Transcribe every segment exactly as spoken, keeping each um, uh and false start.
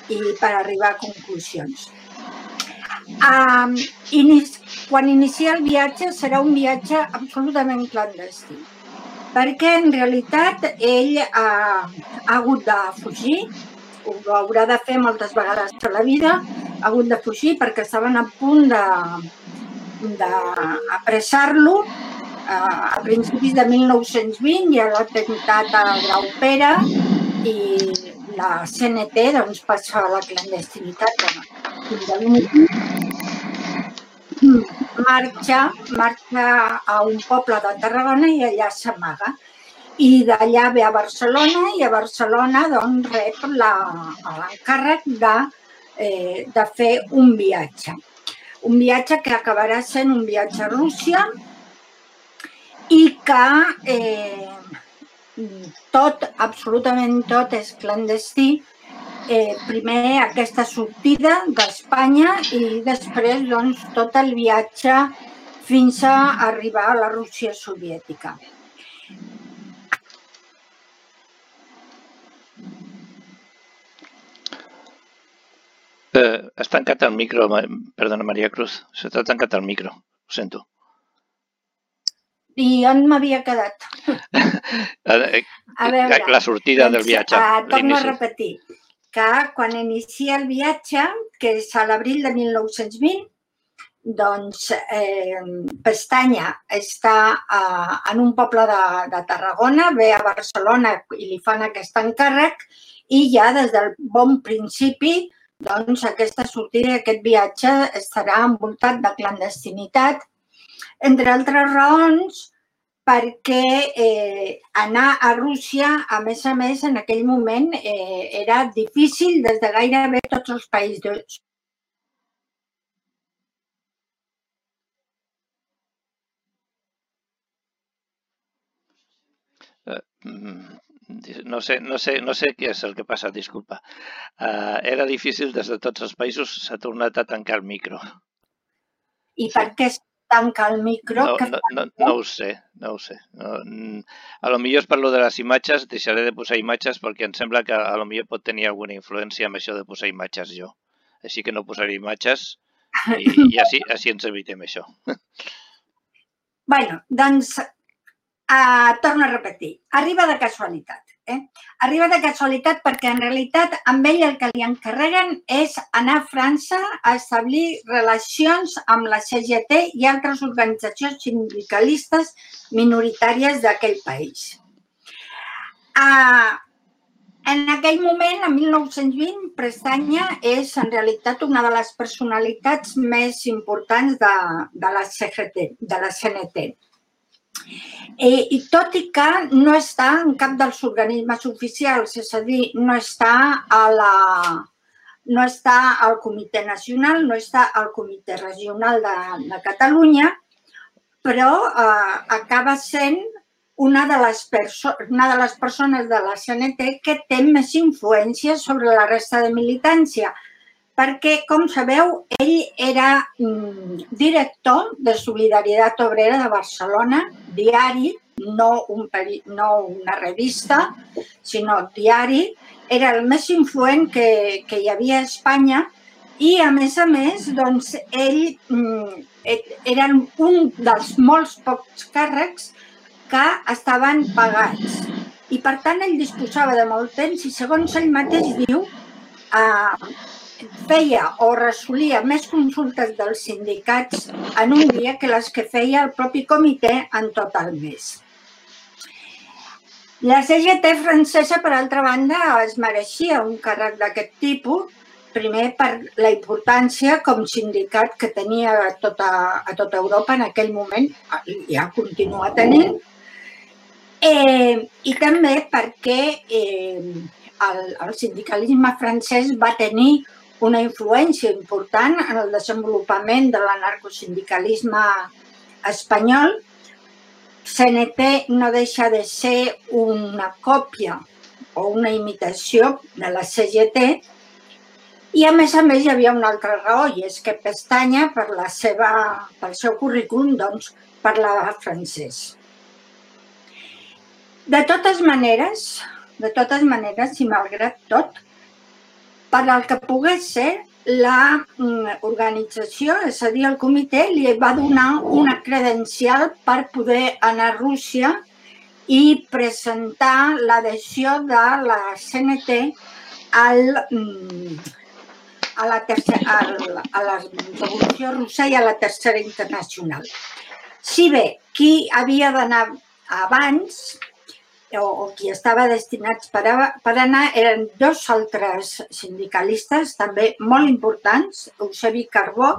i per arribar a conclusions. Quan inicia el viatge serà un viatge absolutament clandestí, perquè en realitat ell ha hagut de fugir, ho haurà de fer moltes vegades a la vida, ha hagut de fugir perquè estaven a punt d'apressar-lo a principis de mil nou-cents vint, hi ha l'atemptat a Graupera i la C N T passa a la clandestinitat. Marxa a un poble de Tarragona i allà s'amaga. I d'allà ve a Barcelona i a Barcelona rep l'encàrrec de fer un viatge. Un viatge que acabarà sent un viatge a Rússia i que tot, absolutament tot, és clandestí. Primer aquesta sortida d'Espanya i després tot el viatge fins a arribar a la Rússia soviètica. Has tancat el micro, perdona, Maria Cruz, se t'ha tancat el micro, ho sento. I on m'havia quedat? La sortida del viatge. Torno a repetir que quan inicia el viatge, que és a l'abril de mil nou-cents vint, doncs Pestanya està en un poble de Tarragona, ve a Barcelona i li fan aquest encàrrec i ja des del bon principi doncs aquesta sortida i aquest viatge estarà envoltat de clandestinitat, entre altres raons perquè anar a Rússia, a més a més, en aquell moment era difícil des de gairebé tots els països. No sé, no sé, no sé què és el que passa, disculpa. Era difícil des de tots els països, s'ha tornat a tancar el micro. I per què es tanca el micro? No ho sé, no ho sé. A lo millor parlo de les imatges, deixaré de posar imatges perquè em sembla que a lo millor pot tenir alguna influència amb això de posar imatges jo. Així que no posaré imatges i així ens evitem això. Bé, doncs torno a repetir, arriba de casualitat. Arriba de casualitat perquè en realitat amb ell el que li encarreguen és anar a França a establir relacions amb la C G T i altres organitzacions sindicalistes minoritàries d'aquell país. En aquell moment, en mil nou-cents vint, Pestanya és en realitat una de les personalitats més importants de la C N T. I tot i que no està en cap dels organismes oficials, és a dir, no està al Comitè Nacional, no està al Comitè Regional de Catalunya, però acaba sent una de les persones de la C N T que té més influència sobre la resta de militància, perquè, com sabeu, ell era director de Solidaritat Obrera de Barcelona, diari, no una revista, sinó diari. Era el més influent que hi havia a Espanya i, a més a més, ell era un dels molts pocs càrrecs que estaven pagats. I, per tant, ell disposava de molt temps i, segons ell mateix diu, feia o resolia més consultes dels sindicats en un dia que les que feia el propi comitè en tot el mes. La C G T francesa, per altra banda, es mereixia un càrrec d'aquest tipus, primer per la importància com sindicat que tenia a tota Europa en aquell moment, ja continua tenint, i també perquè el sindicalisme francès va tenir una influència important en el desenvolupament de l'anarcosindicalisme espanyol. C N T no deixa de ser una còpia o una imitació de la C G T i, a més a més, hi havia una altra raó, i és que Pestanya, pel seu currículum, parlava francès. De totes maneres, de totes maneres, i malgrat tot, per al que pogués ser, la organització, és a dir, el comitè, li va donar una credencial per poder anar a Rússia i presentar l'adhesió de la C N T al, a, la tercera, a la Revolució Russa i a la Tercera Internacional. Si bé qui havia d'anar abans, o qui estava destinats per anar, eren dos altres sindicalistes també molt importants, Eusebi Carbó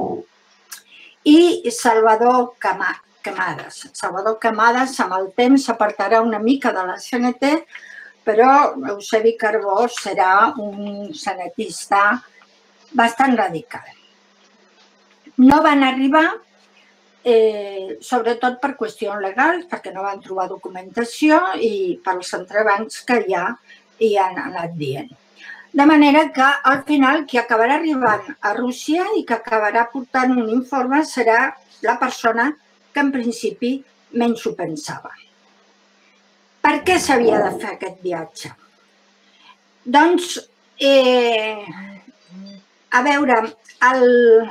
i Salvador Camades. Salvador Camades amb el temps s'apartarà una mica de la C N T, però Eusebi Carbó serà un senatista bastant radical. No van arribar, Eh, sobretot per qüestions legals, perquè no van trobar documentació i pels entrebancs que ja hi han anat dient. De manera que al final qui acabarà arribant a Rússia i que acabarà portant un informe serà la persona que en principi menys ho pensava. Per què s'havia de fer aquest viatge? Doncs, eh, a veure, el...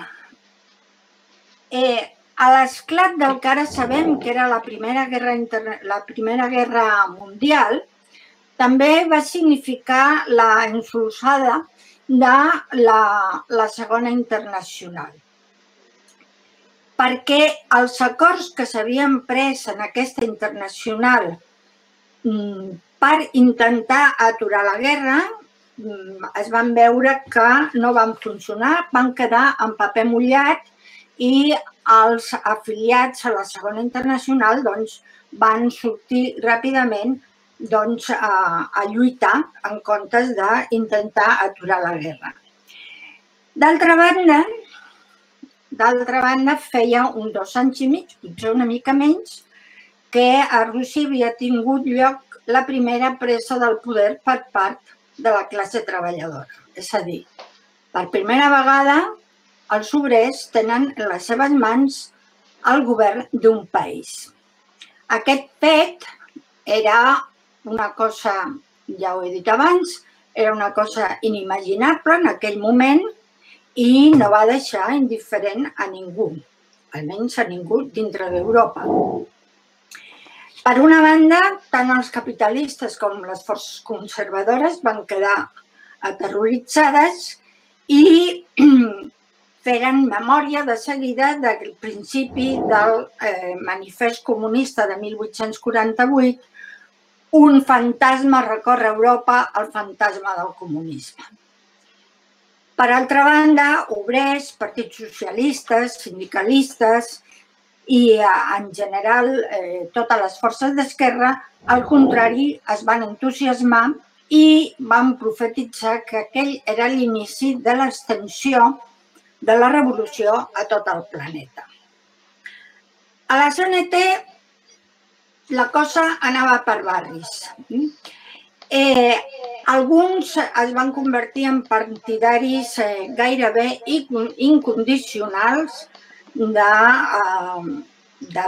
Eh, a l'esclat del que ara sabem que era la Primera Guerra, la Primera Guerra Mundial, també va significar la ensolsada de la, la Segona Internacional. Perquè els acords que s'havien pres en aquesta internacional per intentar aturar la guerra es van veure que no van funcionar, van quedar en paper mullat i els afiliats a la Segona Internacional van sortir ràpidament a lluitar en comptes d'intentar aturar la guerra. D'altra banda, d'altra banda, feia uns dos anys i mig, potser una mica menys, que a Rússia havia tingut lloc la primera presa del poder per part de la classe treballadora. És a dir, per primera vegada els obrers tenen en les seves mans el govern d'un país. Aquest fet era una cosa, ja ho he dit abans, era una cosa inimaginable en aquell moment i no va deixar indiferent a ningú, almenys a ningú dintre d'Europa. Per una banda, tant els capitalistes com les forces conservadores van quedar aterroritzades i feren memòria de seguida del principi del manifest comunista de mil vuit-cents quaranta-vuit, un fantasma recorre Europa, el fantasma del comunisme. Per altra banda, obrers, partits socialistes, sindicalistes i en general totes les forces d'esquerra, al contrari, es van entusiasmar i van profetitzar que aquell era l'inici de l'extensió de la revolució a tot el planeta. A la C N T la cosa anava per barris. Alguns es van convertir en partidaris gairebé incondicionals de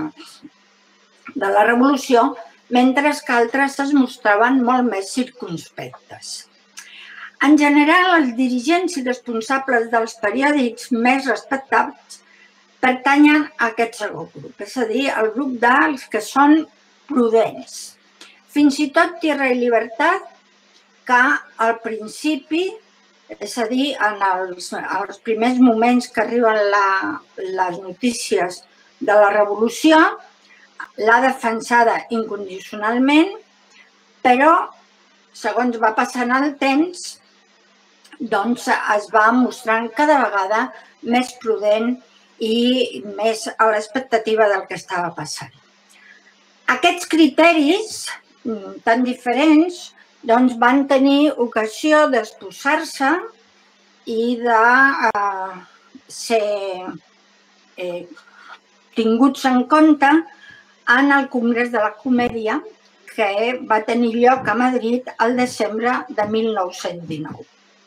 la revolució, mentre que altres es mostraven molt més circumspectes. En general, els dirigents i responsables dels periòdics més respectats pertanyen a aquest segon grup, és a dir, el grup dels que són prudents. Fins i tot Tierra i Libertad, que al principi, és a dir, en els primers moments que arriben les notícies de la revolució, l'ha defensada incondicionalment, però, segons va passant el temps, doncs es va mostrant cada vegada més prudent i més a l'expectativa del que estava passant. Aquests criteris tan diferents van tenir ocasió d'exposar-se i de ser tinguts en compte en el Congrés de la Comèdia que va tenir lloc a Madrid el desembre de mil nou-cents dinou.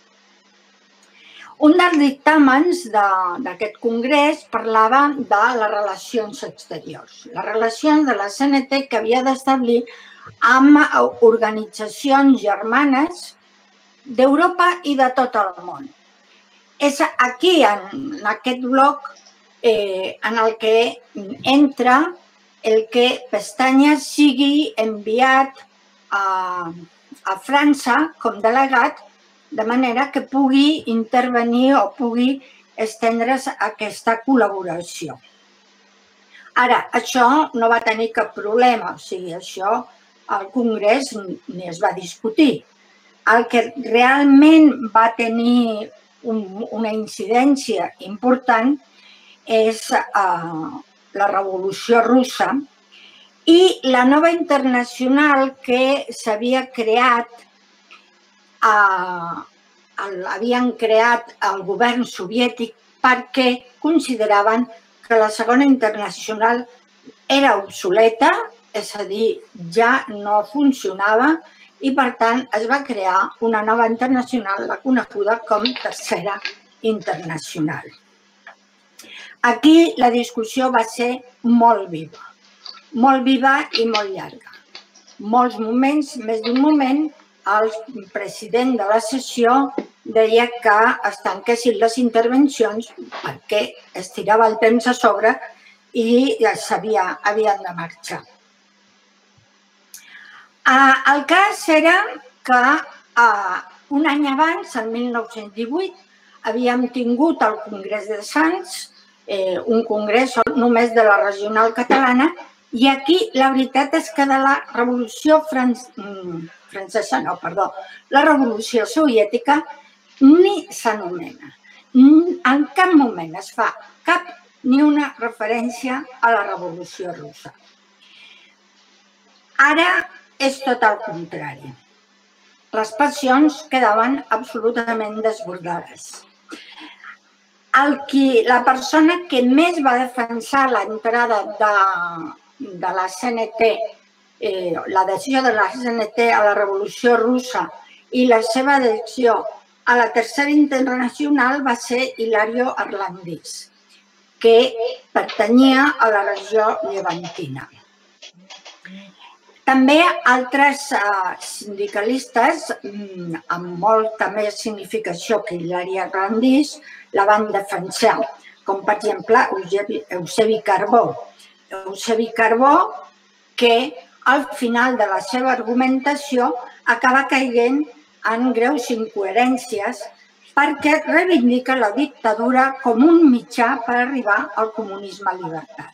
Un dels dictàmens d'aquest congrés parlava de les relacions exteriors, les relacions de la C N T que havia d'establir amb organitzacions germanes d'Europa i de tot el món. És aquí, en aquest bloc, eh, en el que entra el que Pestanya sigui enviat a, a França com delegat, de manera que pugui intervenir o pugui estendre's aquesta col·laboració. Ara, això no va tenir cap problema, o sigui, això al Congrés ni es va discutir. El que realment va tenir un, una incidència important és uh, la Revolució Russa i la nova internacional que s'havia creat, uh, el, havien creat el govern soviètic perquè consideraven que la segona internacional era obsoleta, és a dir, ja no funcionava i, per tant, es va crear una nova internacional, la coneguda com Tercera Internacional. Aquí la discussió va ser molt viva, molt viva i molt llarga. Molts moments, més d'un moment, el president de la sessió deia que es tanquessin les intervencions perquè es tirava el temps a sobre i havien de marxar. El cas era que un any abans, el mil nou-cents divuit, havíem tingut el Congrés de Sants, un congrés només de la regional catalana, i aquí la veritat és que de la Revolució francesa, no, perdó, la Revolució soviètica ni s'anomena. En cap moment es fa cap ni una referència a la Revolució russa. Ara és tot el contrari. Les passions quedaven absolutament desbordades. La persona que més va defensar l'entrada de la C N T, l'adhesió de la C N T a la Revolució Russa i la seva adhesió a la Tercera Internacional va ser Hilario Arlandís, que pertanyia a la regió llevantina. També altres sindicalistes amb molta més significació que Hilari Arlandís la van defensar, com per exemple Eusebi Carbó. Eusebi Carbó, que al final de la seva argumentació acaba caient en greus incoherències perquè reivindica la dictadura com un mitjà per arribar al comunisme libertari.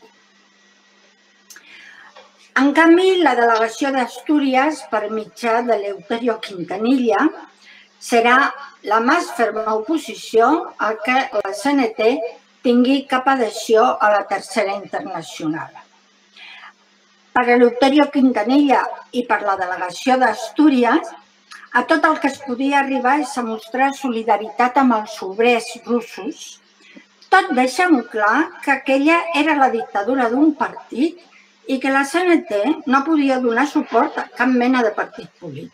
En canvi, la delegació d'Astúries, per mitjà de Eleuterio Quintanilla, serà la més ferma oposició a que la C N T tingui cap adhesió a la Tercera Internacional. Per Eleuterio Quintanilla i per la delegació d'Astúries, a tot el que es podia arribar és a mostrar solidaritat amb els obrers russos, tot deixant clar que aquella era la dictadura d'un partit i que la C N T no podia donar suport a cap mena de partit polític.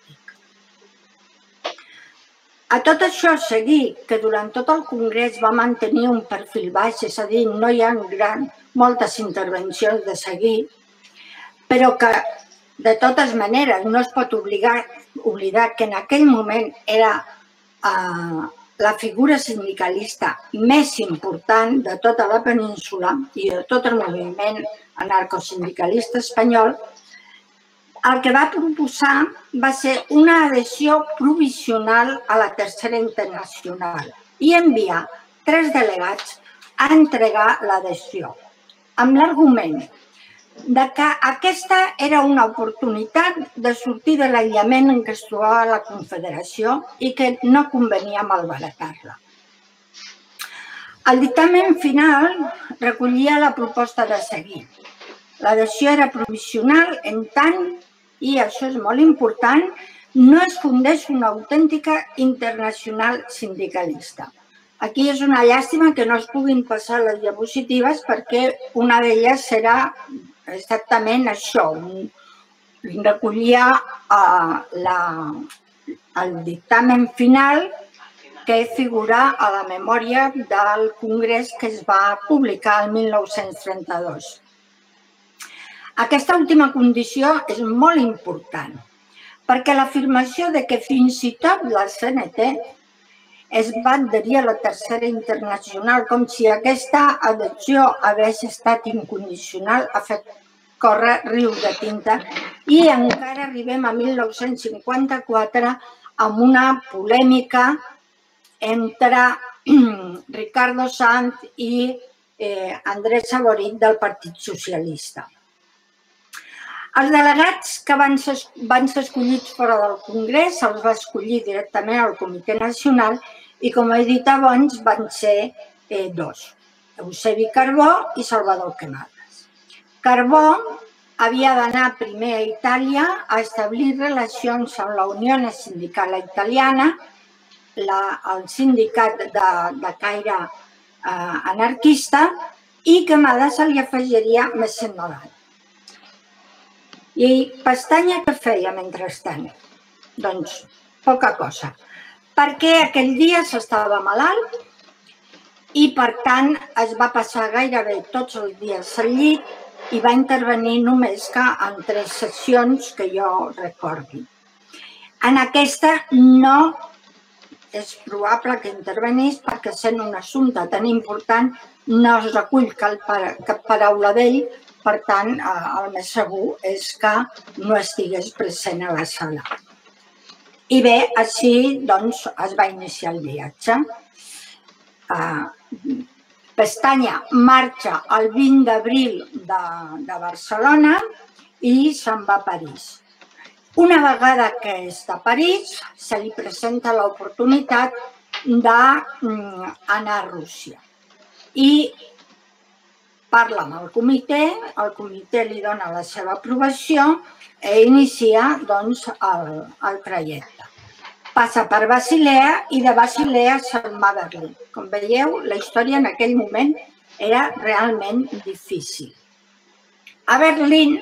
A tot això seguir que durant tot el Congrés va mantenir un perfil baix, és a dir, no hi ha moltes intervencions de seguir, però que de totes maneres no es pot oblidar que en aquell moment era la figura sindicalista més important de tota la península i de tot el moviment anarcosindicalista espanyol, el que va proposar va ser una adhesió provisional a la Tercera Internacional i enviar tres delegats a entregar l'adhesió, amb l'argument que aquesta era una oportunitat de sortir de l'aïllament en què es trobava la Confederació i que no convenia malbaratar-la. El dictamen final recollia la proposta de seguir. L'adhesió era provisional en tant, i això és molt important, no es fundeix una autèntica internacional sindicalista. Aquí és una llàstima que no es puguin passar les diapositives perquè una d'elles serà exactament això. Recollia el dictamen final que figura a la memòria del Congrés que es va publicar el mil nou-cents trenta-dos. Aquesta última condició és molt important perquè l'afirmació de que fins i tot la C N T es va adherir a la Tercera Internacional com si aquesta adhesió hagués estat incondicional ha fet córrer rius de tinta i encara arribem a mil nou-cents cinquanta-quatre amb una polèmica entre Ricardo Sanz i eh, Andrés Saborit del Partit Socialista. Els delegats que van ser, van ser escollits fora del Congrés se'ls va escollir directament al Comitè Nacional i, com he dit abans, van ser eh, dos, Eusebi Carbó i Salvador Quemadas. Carbó havia d'anar primer a Itàlia a establir relacions amb la Unió Sindical Italiana, la, el sindicat de, de caire eh, anarquista, i Quemadas se li afegiria més endavant. I Pestanya què feia mentrestant? Doncs poca cosa, perquè aquell dia s'estava malalt i per tant es va passar gairebé tots els dies al llit i va intervenir només que en tres sessions que jo recordi. En aquesta no és probable que intervenís perquè sent un assumpte tan important no es recull cap paraula d'ell. Per tant, el més segur és que no estigués present a la sala. I bé, així doncs, es va iniciar el viatge. Pestanya marxa el vint d'abril de, de Barcelona i se'n va a París. Una vegada que és a París, se li presenta l'oportunitat d'anar a Rússia. I parla amb el comitè, el comitè li dona la seva aprovació i inicia doncs, el, el trajecte. Passa per Basilea i de Basilea se'n va a Berlín. Com veieu, la història en aquell moment era realment difícil. A Berlín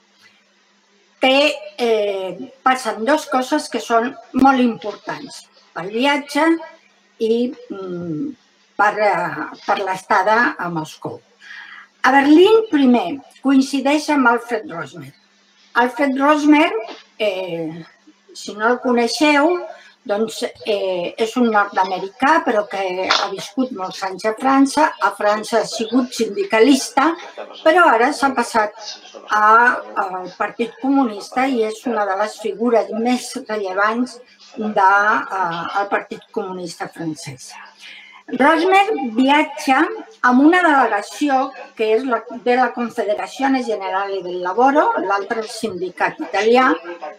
té, eh, passen dues coses que són molt importants pel viatge i mm, per, per l'estada a Moscou. A Berlín, primer, coincideix amb Alfred Rosmer. Alfred Rosmer, eh, si no el coneixeu, doncs eh, és un nord-americà, però que ha viscut molts anys a França. A França ha sigut sindicalista, però ara s'ha passat al Partit Comunista i és una de les figures més rellevants del Partit Comunista francès. Rosmer viatja amb una delegació que és la, de la Confederazione Generale del Lavoro, l'altre sindicat italià,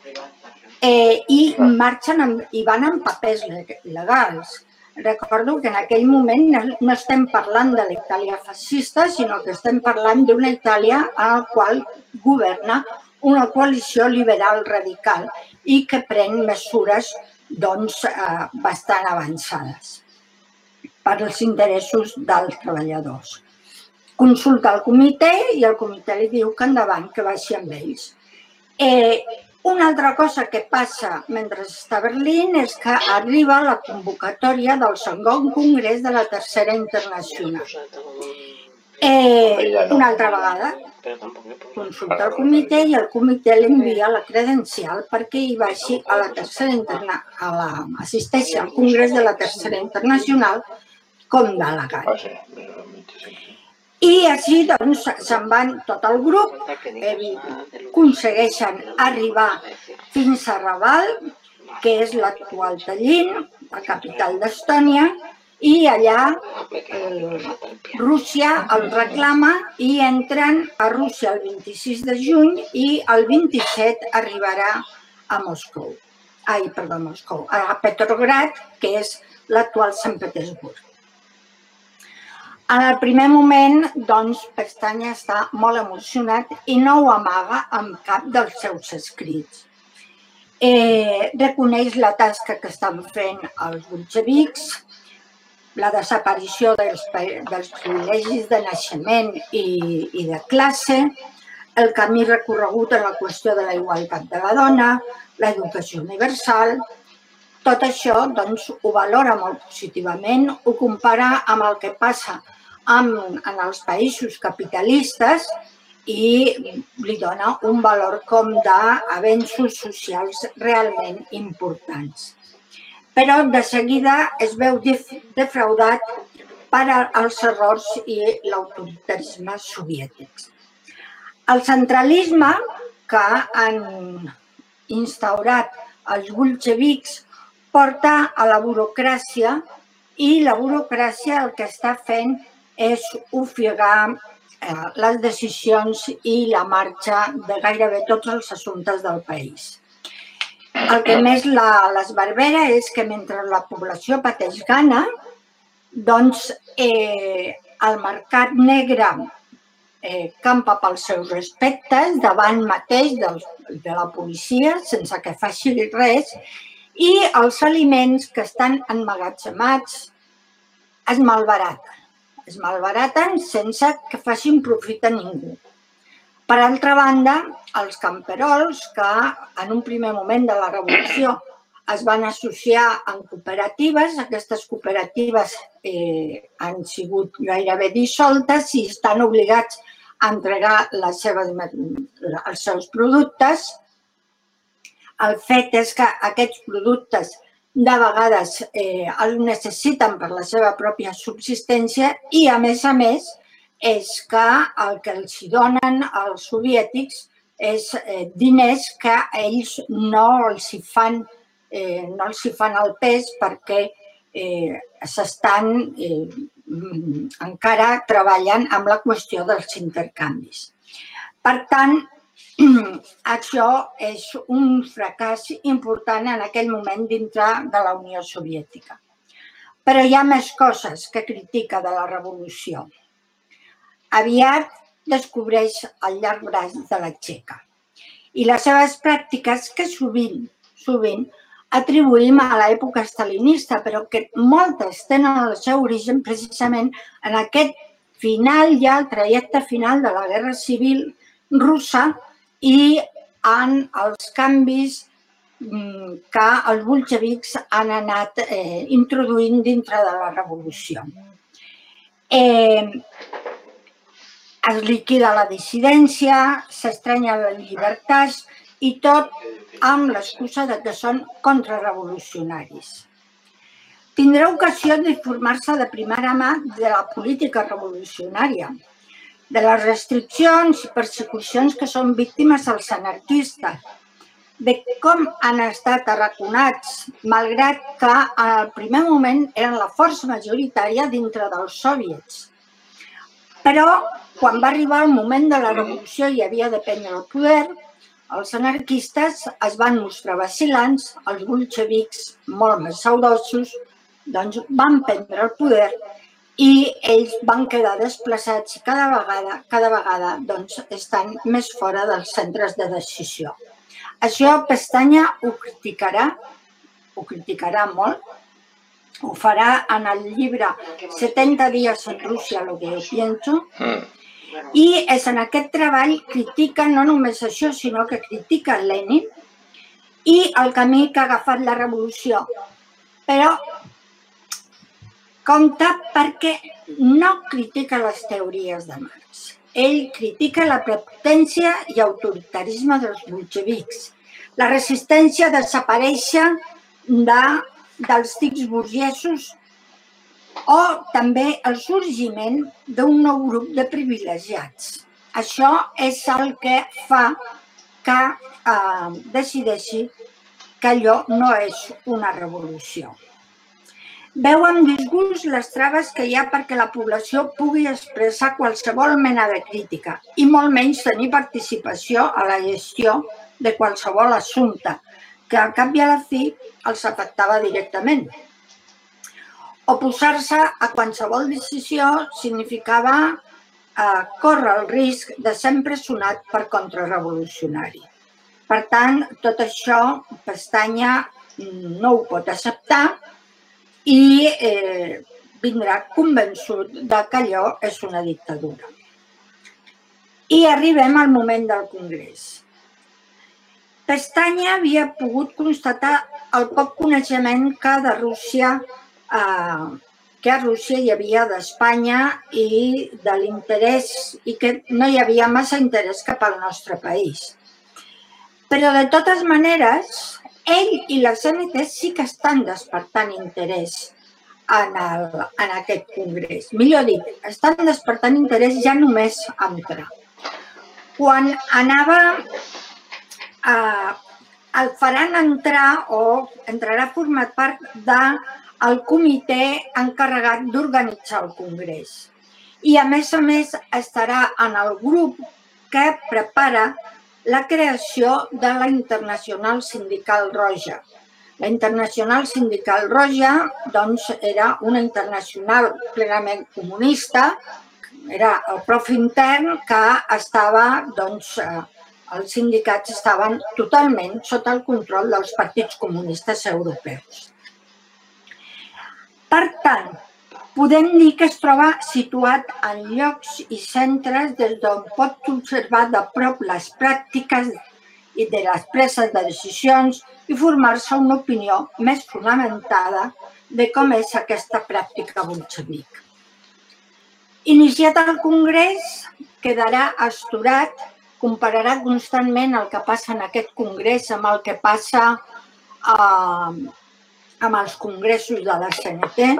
eh, i marxen amb, i van amb papers legals. Recordo que en aquell moment no, no estem parlant de la Itàlia fascista, sinó que estem parlant d'una Itàlia a la qual governa una coalició liberal radical i que pren mesures doncs, eh, bastant avançades per als interessos dels treballadors. Consulta el comitè i el comitè li diu que endavant, que vagi amb ells. Eh, una altra cosa que passa mentre està a Berlín és que arriba la convocatòria del segon congrés de la Tercera Internacional. Eh, una altra vegada consulta el comitè i el comitè li envia la credencial perquè hi vagi a la Tercera Internacional, assisteixi al congrés de la Tercera Internacional com delegat. I així doncs se'n van tot el grup, aconsegueixen arribar fins a Raval, que és l'actual Tallinn, la capital d'Estònia, i allà eh, Rússia el reclama i entren a Rússia el vint-i-sis de juny i el vint-i-set arribarà a Moscou. Ai, perdó, Moscou, a Petrograd, que és l'actual Sant Petersburg. En el primer moment, doncs, Pestanya està molt emocionat i no ho amaga amb cap dels seus escrits. Eh, reconeix la tasca que estan fent els bolxevics, la desaparició dels, dels privilegis de naixement i, i de classe, el camí recorregut en la qüestió de la igualtat de la dona, l'educació universal. Tot això doncs, ho valora molt positivament, ho compara amb el que passa en, en els països capitalistes i li dona un valor com d'avenços socials realment importants. Però de seguida es veu defraudat per als errors i l'autoritarisme soviètics. El centralisme que han instaurat els bolxevics porta a la burocràcia i la burocràcia el que està fent és ofegar les decisions i la marxa de gairebé tots els assumptes del país. El que més l'esbarbera és que mentre la població pateix gana, doncs el mercat negre campa pels seus respectes davant mateix de la policia sense que faci res i els aliments que estan emmagatzemats es malbaraten. Es malbaraten sense que facin profit a ningú. Per altra banda, els camperols, que en un primer moment de la revolució es van associar en cooperatives, aquestes cooperatives han sigut gairebé dissoltes i estan obligats a entregar els seus productes. El fet és que aquests productes de vegades els necessiten per la seva pròpia subsistència i, a més a més, és que el que els donen els soviètics és diners que ells no els hi fan el pes perquè s'estan encara treballant amb la qüestió dels intercanvis. Per tant, això és un fracàs important en aquell moment dintre de la Unió Soviètica. Però hi ha més coses que critica de la revolució. Aviat descobreix el llarg braç de la Txeca i les seves pràctiques que sovint, sovint atribuïm a l'època stalinista, però que moltes tenen el seu origen precisament en aquest final, ja el trajecte final de la Guerra Civil russa i en els canvis que els bolxevics han anat introduint dintre de la revolució. Es liquida la dissidència, s'estrenya les llibertats i tot amb l'excusa que són contrarrevolucionaris. Tindrà ocasió d'informar-se de primera mà de la política revolucionària, de les restriccions i persecucions que són víctimes els anarquistes, de com han estat arraconats, malgrat que al primer moment eren la força majoritària dintre dels soviets. Però quan va arribar el moment de la revolució i havia de prendre el poder, els anarquistes es van mostrar vacil·lants, els bolxevics, molt més audaços, doncs van prendre el poder i ells van quedar desplaçats i cada vegada, cada vegada doncs, estan més fora dels centres de decisió. Això Pestanya ho criticarà, ho criticarà molt, ho farà en el llibre setenta dies en Rússia, lo que yo pienso, i és en aquest treball critica no només això, sinó que critica Lenin i el camí que ha agafat la revolució. Però compte perquè no critica les teories de Marx. Ell critica la prepotència i autoritarisme dels bolxevics, la resistència a desaparèixer dels tics burgesos o també el sorgiment d'un nou grup de privilegiats. Això és el que fa que decideixi que allò no és una revolució. Veu amb disgust les traves que hi ha perquè la població pugui expressar qualsevol mena de crítica i molt menys tenir participació a la gestió de qualsevol assumpte, que al cap i a la fi els afectava directament. Oposar-se a qualsevol decisió significava córrer el risc de ser empresonat per contrarrevolucionari. Per tant, tot això Pestanya no ho pot acceptar i vindrà convençut que allò és una dictadura. I arribem al moment del Congrés. Pestanya havia pogut constatar el poc coneixement que de Rússia que a Rússia hi havia d'Espanya i de l'interès, i que no hi havia massa interès cap al nostre país. Però, de totes maneres, ell i la C N T sí que estan despertant interès en, el, en aquest congrés. Millor dit, estan despertant interès ja només a entrar. Quan anava a... el faran entrar o entrarà format part del comitè encarregat d'organitzar el congrés. I, a més a més, estarà en el grup que prepara la creació de la Internacional Sindical Roja. La Internacional Sindical Roja doncs, era una internacional plenament comunista, era el propi intern que estava, doncs, els sindicats estaven totalment sota el control dels partits comunistes europeus. Per tant, podem dir que es troba situat en llocs i centres des d'on pot observar de prop les pràctiques i de les preses de decisions i formar-se una opinió més fonamentada de com és aquesta pràctica bolxevic. Iniciat el congrés, quedarà asturat, compararà constantment el que passa en aquest congrés amb el que passa eh, amb els congressos de la C N T,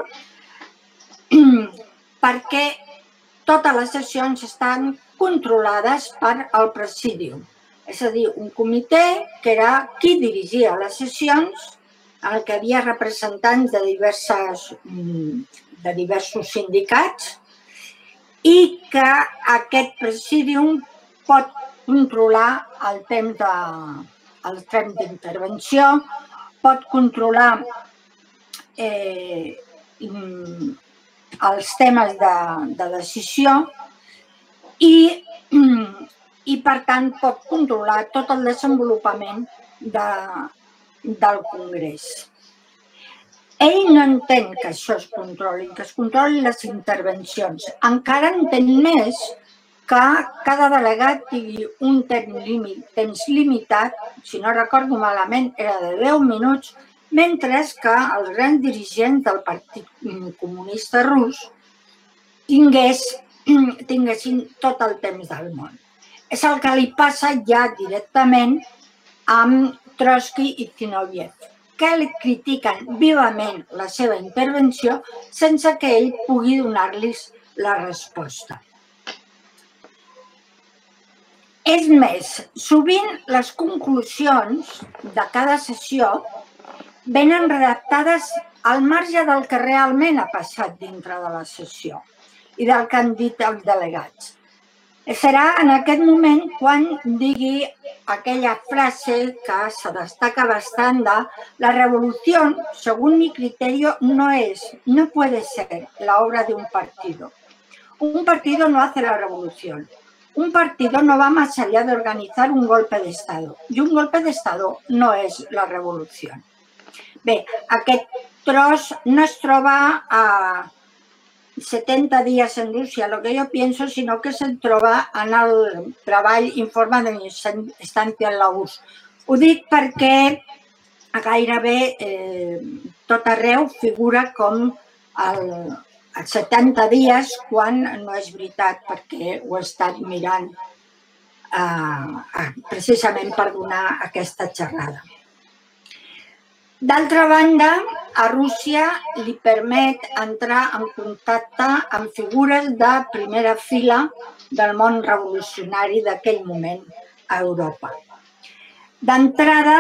perquè totes les sessions estan controlades per al Presidium. És a dir, un comitè que era qui dirigia les sessions, en el que hi havia representants de, diverses, de diversos sindicats i que aquest Presidium pot controlar el temps de, el temps d'intervenció, pot controlar eh, els temes de, de decisió i, i, per tant, pot controlar tot el desenvolupament de, del Congrés. Ell no entén que això es controli, que es controlin les intervencions. Encara entén més que cada delegat tingui un temps limitat, si no recordo malament, era de deu minuts, mentre que els grans dirigents del Partit Comunista Rus tingués, tinguessin tot el temps del món. És el que li passa ja directament amb Trotsky i Zinoviev, que li critiquen vivament la seva intervenció sense que ell pugui donar-los la resposta. És més, sovint les conclusions de cada sessió venen redactades al marge del que realment ha passat dintre de la sessió i del que han dit els delegats. Serà en aquest moment quan digui aquella frase que se destaca bastant de la revolución, según mi criterio, no es, no puede ser la obra de un partido. Un partido no hace la revolución. Un partido no va más allá de organizar un golpe de Estado. Y un golpe de Estado no es la revolución. Bé, aquest tros no es troba a setenta días en Rússia, lo que yo pienso, sino que se troba en el treball Informe de mi estancia en la U R S S. Ho dic perquè gairebé eh, tot arreu figura com el, els setanta dies, quan no és veritat, perquè ho he estat mirant eh, precisament per donar aquesta xerrada. D'altra banda, a Rússia li permet entrar en contacte amb figures de primera fila del món revolucionari d'aquell moment a Europa. D'entrada,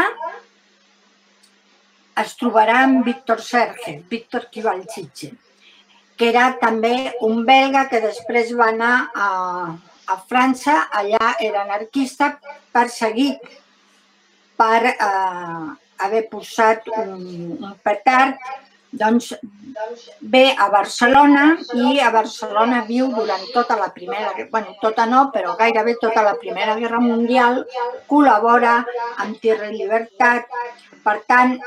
es trobarà amb Víctor Serge, Víctor Kivalchitche, que era també un belga que després va anar a, a França, allà era anarquista, perseguit per eh, haver posat un, un petard, doncs ve a Barcelona i a Barcelona viu durant tota la Primera Guerra, bueno, tota no, però gairebé tota la Primera Guerra Mundial, col·labora amb Tierra i Llibertat, per tant,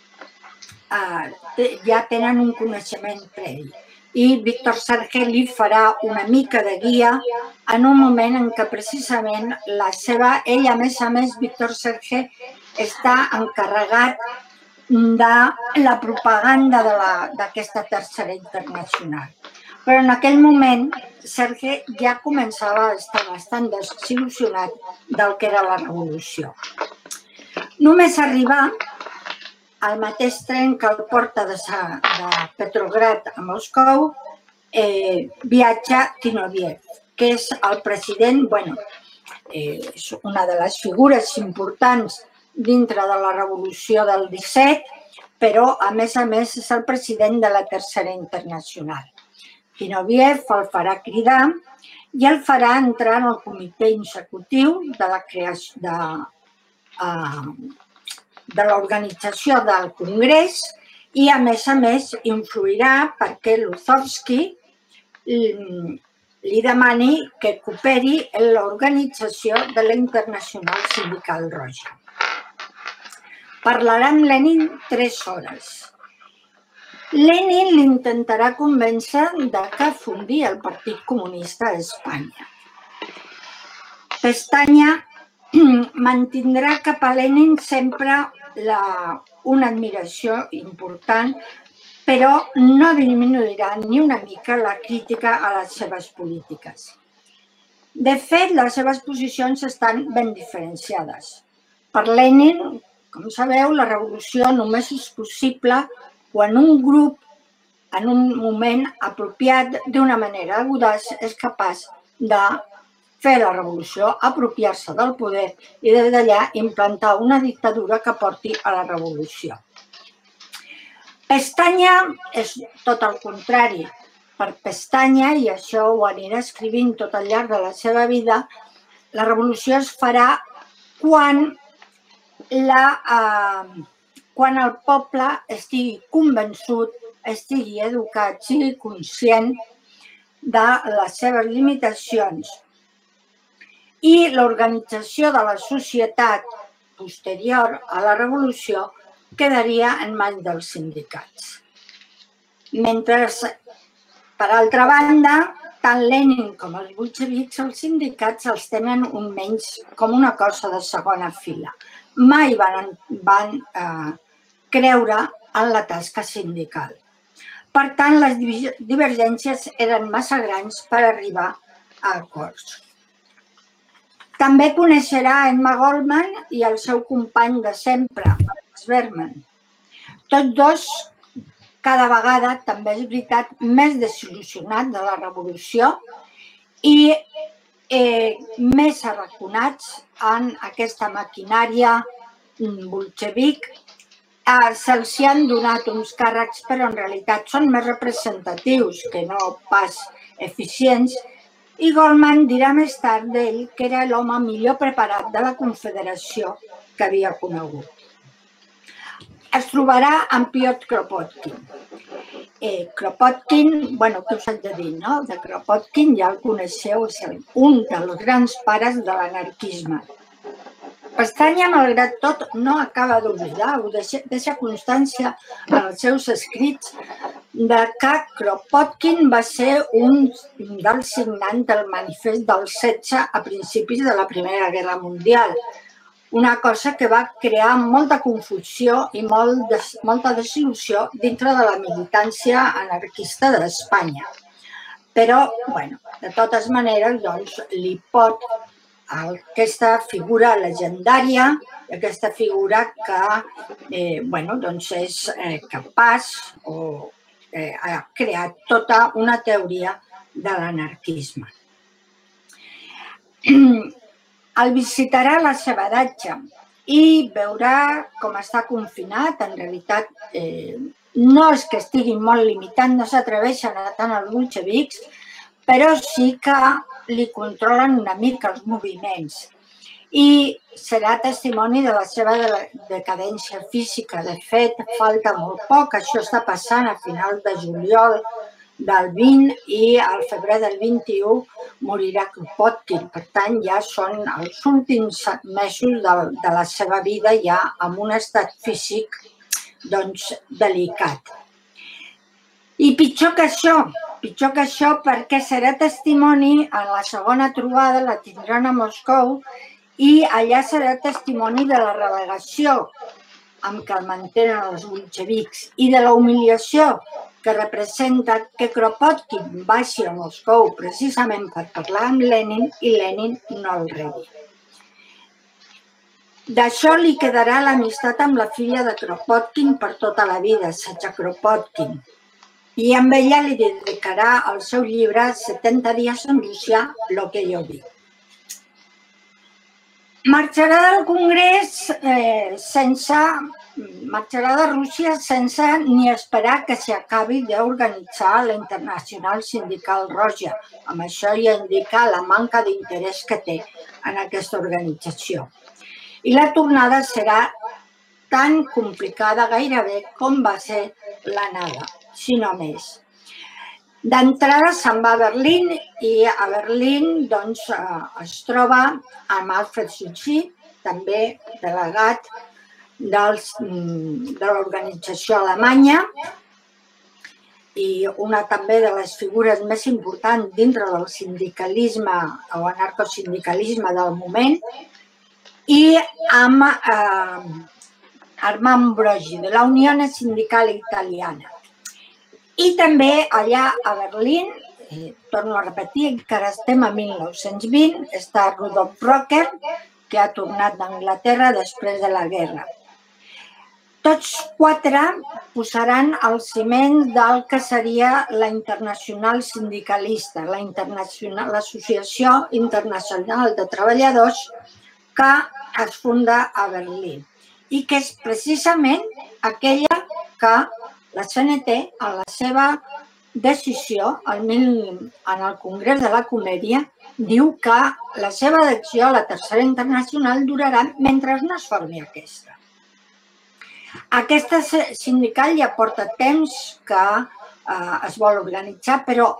eh, ja tenen un coneixement previ. I Víctor Serge li farà una mica de guia en un moment en què precisament la seva, ell a més a més, Víctor Serge, està encarregat de la propaganda d'aquesta tercera internacional. Però en aquell moment Serge ja començava a estar bastant desil·lusionat del que era la revolució. Només arribar al mateix tren que el porta de Petrograd a Moscou, viatja Zinoviev, que és el president, bueno, és una de les figures importants dintre de la revolució del disset, però a més a més és el president de la tercera internacional. Zinoviev el farà cridar i el farà entrar en el comitè executiu de la creació de, de l'organització del Congrés i, a més a més, influirà perquè Luzovsky li demani que cooperi en l'organització de la Internacional Sindical Roja. Parlarà amb Lenin tres hores. Lenin l'intentarà convèncer que fundi el Partit Comunista d'Espanya. Pestanya mantindrà cap a Lenin sempre una admiració important, però no disminuirà ni una mica la crítica a les seves polítiques. De fet, les seves posicions estan ben diferenciades. Per Lenin, com sabeu, la revolució només és possible quan un grup, en un moment apropiat d'una manera audaç, és capaç de fer la revolució, apropiar-se del poder i des d'allà implantar una dictadura que porti a la revolució. Pestanya és tot el contrari. Per Pestanya, i això ho anirà escrivint tot al llarg de la seva vida, la revolució es farà quan la... quan el poble estigui convençut, estigui educat, sigui conscient de les seves limitacions i l'organització de la societat posterior a la revolució quedaria en mans dels sindicats. Mentre, per altra banda, tant Lenin com els bolxevics, els sindicats els tenen un menys com una cosa de segona fila. Mai van, van eh, creure en la tasca sindical. Per tant, les divergències eren massa grans per arribar a acords. També coneixerà Emma Goldman i el seu company de sempre, Max Bergman. Tots dos, cada vegada, també és veritat, més desil·lusionats de la revolució i Eh, més arraconats en aquesta maquinària bolxevic. Eh, Se'ls han donat uns càrrecs, però en realitat són més representatius que no pas eficients. I Goldman dirà més tard d'ell que era l'home millor preparat de la Confederació que havia conegut. Es trobarà amb Piotr Kropotkin. Eh, Kropotkin, bueno, què us haig de dir, no? De Kropotkin ja el coneixeu, és un dels grans pares de l'anarquisme. Pestanya, malgrat tot, no acaba d'oblidar, ho deixa, deixa constància en els seus escrits de que Kropotkin va ser un dels signants del manifest del setze a principis de la Primera Guerra Mundial. Una cosa que va crear molta confusió i molt des, molta desil·lusió dintre de la militància anarquista d'Espanya. Però, bueno, de totes maneres, doncs, li pot aquesta figura legendària, aquesta figura que, eh, bueno, doncs és eh, capaç o eh, ha creat tota una teoria de l'anarquisme. El visitarà a la seva datxa i veurà com està confinat. En realitat, eh, no és que estigui molt limitat, no s'atreveixen a tant els bolxevics, però sí que li controlen una mica els moviments. I serà testimoni de la seva decadència física. De fet, falta molt poc. Això està passant a finals de juliol del vint i al febrer del vint-i-u morirà Kropotkin. Per tant, ja són els últims mesos de, de la seva vida ja amb un estat físic doncs, delicat. I pitjor que això, pitjor que això perquè serà testimoni en la segona trobada, la tindran a Moscou, i allà serà testimoni de la relegació amb què el mantenen els bolxevics i de la humiliació que representa que Kropotkin baixi a Moscou precisament per parlar amb Lenin i Lenin no el rebi. D'això li quedarà l'amistat amb la filla de Kropotkin per tota la vida, Sacha Kropotkin, i amb ella li dedicarà el seu llibre setenta dies en Rússia, lo que jo vi. Marxarà del Congrés eh, sense... Marxarà de Rússia sense ni esperar que s'acabi d'organitzar la Internacional Sindical Roja. Amb això ja indica la manca d'interès que té en aquesta organització. I la tornada serà tan complicada gairebé com va ser l'anada, si no més. D'entrada se'n va a Berlín i a Berlín doncs, es troba amb Alfred Souchy, també delegat dels, de l'organització alemanya i una també de les figures més importants dintre del sindicalisme o anarcosindicalisme del moment, i amb eh, Armand Brogi, de la Unione Sindicale Italiana. I també allà a Berlín, eh, torno a repetir, encara estem a mil nou-cents vint, està Rudolf Rocker, que ha tornat d'Anglaterra després de la guerra. Tots quatre posaran el ciment del que seria la Internacional Sindicalista, l'Associació Internacional de Treballadors que es funda a Berlín i que és precisament aquella que la C N T, en la seva decisió, en el Congrés de la Comèdia, diu que la seva adhesió a la Tercera Internacional durarà mentre no es formi aquesta. Aquesta sindical ja porta temps que eh, es vol organitzar, però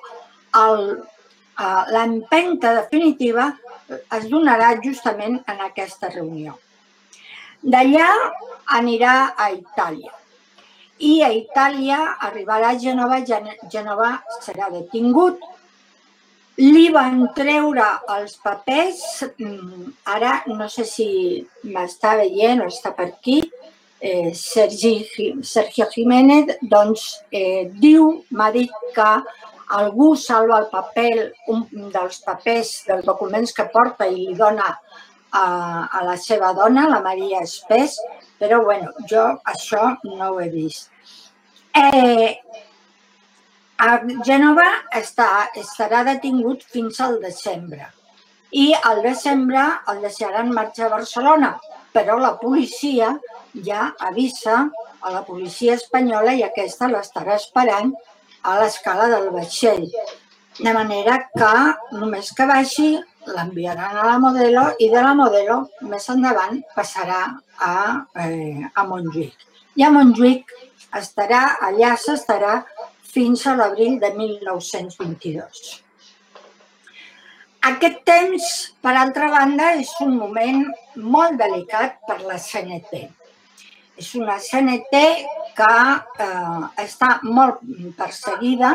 l'empenta definitiva es donarà justament en aquesta reunió. D'allà anirà a Itàlia i a Itàlia arribarà a Gènova, Gènova serà detingut, li van treure els papers, ara no sé si m'està veient o està per aquí, Eh, Sergi, Sergio Jiménez doncs, eh, diu, m'ha dit que algú salva el paper, un dels papers, dels documents que porta i li dona a, a la seva dona, la Maria Espés, però bueno, jo això no ho he vist. Eh, a Gènova està, estarà detingut fins al desembre i al desembre el deixaran marxar a Barcelona, però la policia ja avisa a la policia espanyola i aquesta l'estarà esperant a l'escala del vaixell. De manera que només que baixi l'enviaran a la Modelo i de la Modelo més endavant passarà a, eh, a Montjuïc. I a Montjuïc estarà, allà s'estarà fins a l'abril de mil nou-cents vint-i-dos. Aquest temps, per altra banda, és un moment molt delicat per la C N T. És una C N T que eh, està molt perseguida.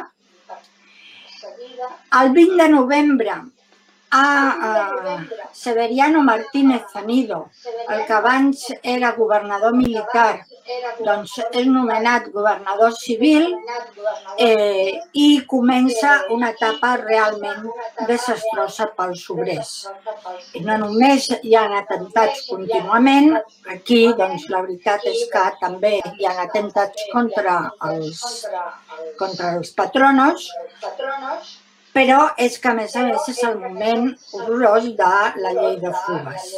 El vint de novembre, a eh, Severiano Martínez Zanido, el que abans era governador militar, doncs és nomenat governador civil eh, i comença una etapa realment desastrosa pels obrers. I no només hi ha atemptats contínuament, aquí doncs, la veritat és que també hi ha atemptats contra els, contra els patronos, però és que a més a més és el moment horrorós de la llei de fugues.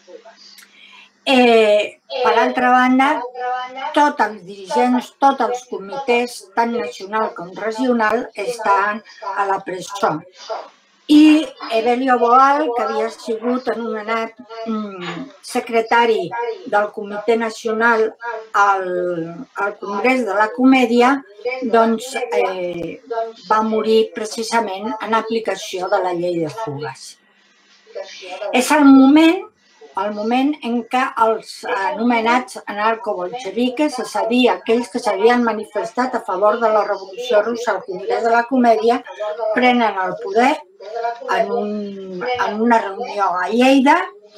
Eh, per altra banda, tots els dirigents, tots els comitès, tant nacional com regional, estan a la presó. I Evelio Boal, que havia sigut anomenat mm, secretari del Comitè Nacional al, al Congrés de la Comèdia, doncs eh, va morir precisament en aplicació de la llei de fugues. És el moment el moment en què els anomenats anarcobolxeviques, és a dir, aquells que s'havien manifestat a favor de la Revolució Russa al Congrés de la Comèdia, prenen el poder en, un, en una reunió a Lleida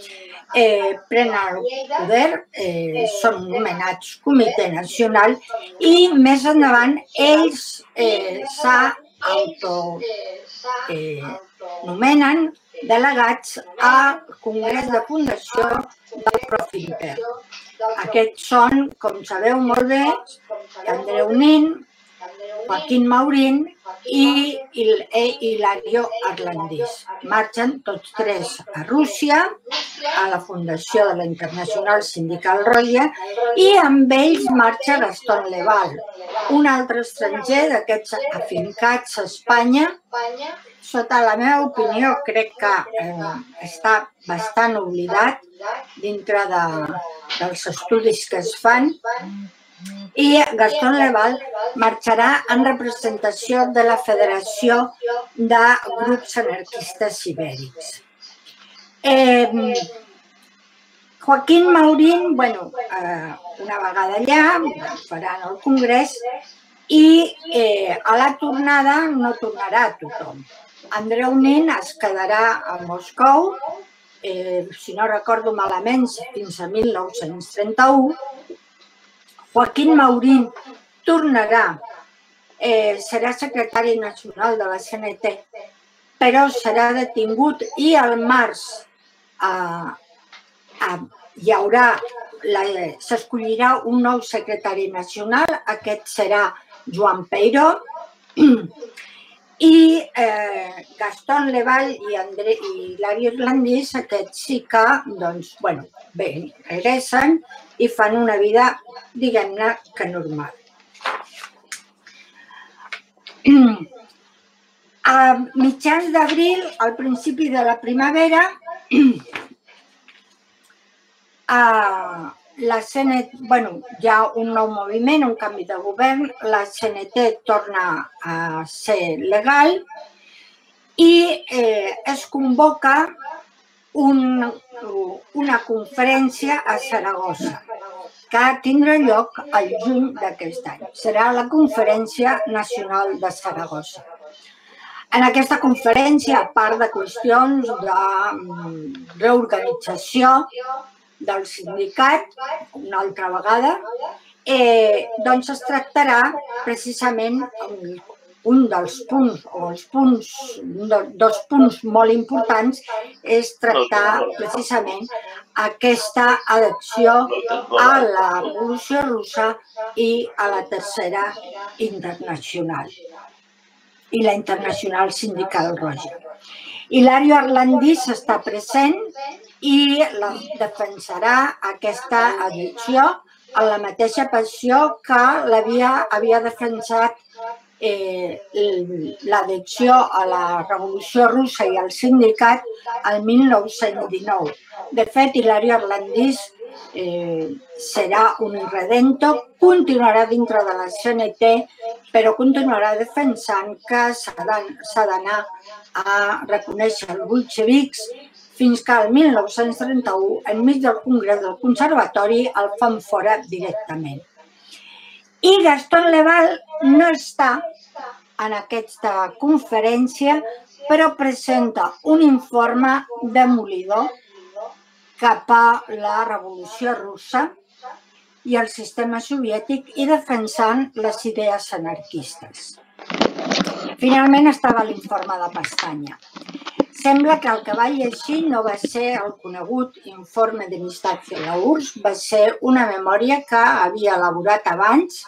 eh, prenen el poder, eh, són nomenats Comitè Nacional i més endavant ells eh, s'auto eh, nomenen delegats al Congrés de Fundació del Profinter. Aquests són, com sabeu molt bé, Andreu Nin, Joaquín Maurín i Hilario Arlandís. Marxen tots tres a Rússia, a la fundació de la Internacional Sindical Roja, i amb ells marxa Gastón Leval, un altre estranger d'aquests afincats a Espanya. Sota la meva opinió, crec que eh, està bastant oblidat dintre de, dels estudis que es fan. I Gastón Leval marxarà en representació de la Federació de Grups Anarquistes Ibèrics. Eh, Joaquín Maurín, bueno, eh, una vegada allà, faran el congrés i eh, a la tornada no tornarà a tothom. Andreu Nin es quedarà a Moscou, eh, si no recordo malament, fins a mil nou-cents trenta-u. Joaquín Maurín tornarà, eh, serà secretari nacional de la C N T, però serà detingut i al març eh, eh, hi haurà, s'escollirà un nou secretari nacional, aquest serà Joan Peiró, i eh, Gastón Leval i, André, i Hilario Arlandís, aquests sí que, doncs, bueno, bé, regressen i fan una vida, diguem-ne, que normal. A mitjans d'abril, al principi de la primavera, a la C N T, bueno, hi ha un nou moviment, un canvi de govern, la C N T torna a ser legal i eh, es convoca un, una conferència a Saragossa que tindrà lloc al juny d'aquest any. Serà la Conferència Nacional de Saragossa. En aquesta conferència, a part de qüestions de reorganització del sindicat, una altra vegada, eh, doncs es tractarà precisament un dels punts, o els punts, dos punts molt importants, és tractar precisament aquesta adhesió a la Revolució Russa i a la Tercera Internacional i la Internacional Sindical Roja. Hilario Arlandís està present i la defensarà aquesta adhesió amb la mateixa passió que l'havia havia defensat eh, l'adhesió a la Revolució Russa i al sindicat el mil nou-cents dinou. De fet, Hilario Arlandís eh, serà un irredento, continuarà dintre de la C N T, però continuarà defensant que s'ha d'anar a reconèixer els bolxevics fins que el mil nou-cents trenta-u, enmig del Congrés del Conservatori, el fan fora directament. I Gastón Leval no està en aquesta conferència, però presenta un informe demolidor cap a la Revolució Russa i el sistema soviètic i defensant les idees anarquistes. Finalment estava l'informe de Pestanya. Sembla que el que va llegir no va ser el conegut informe d'amistat de la U R S S, va ser una memòria que havia elaborat abans,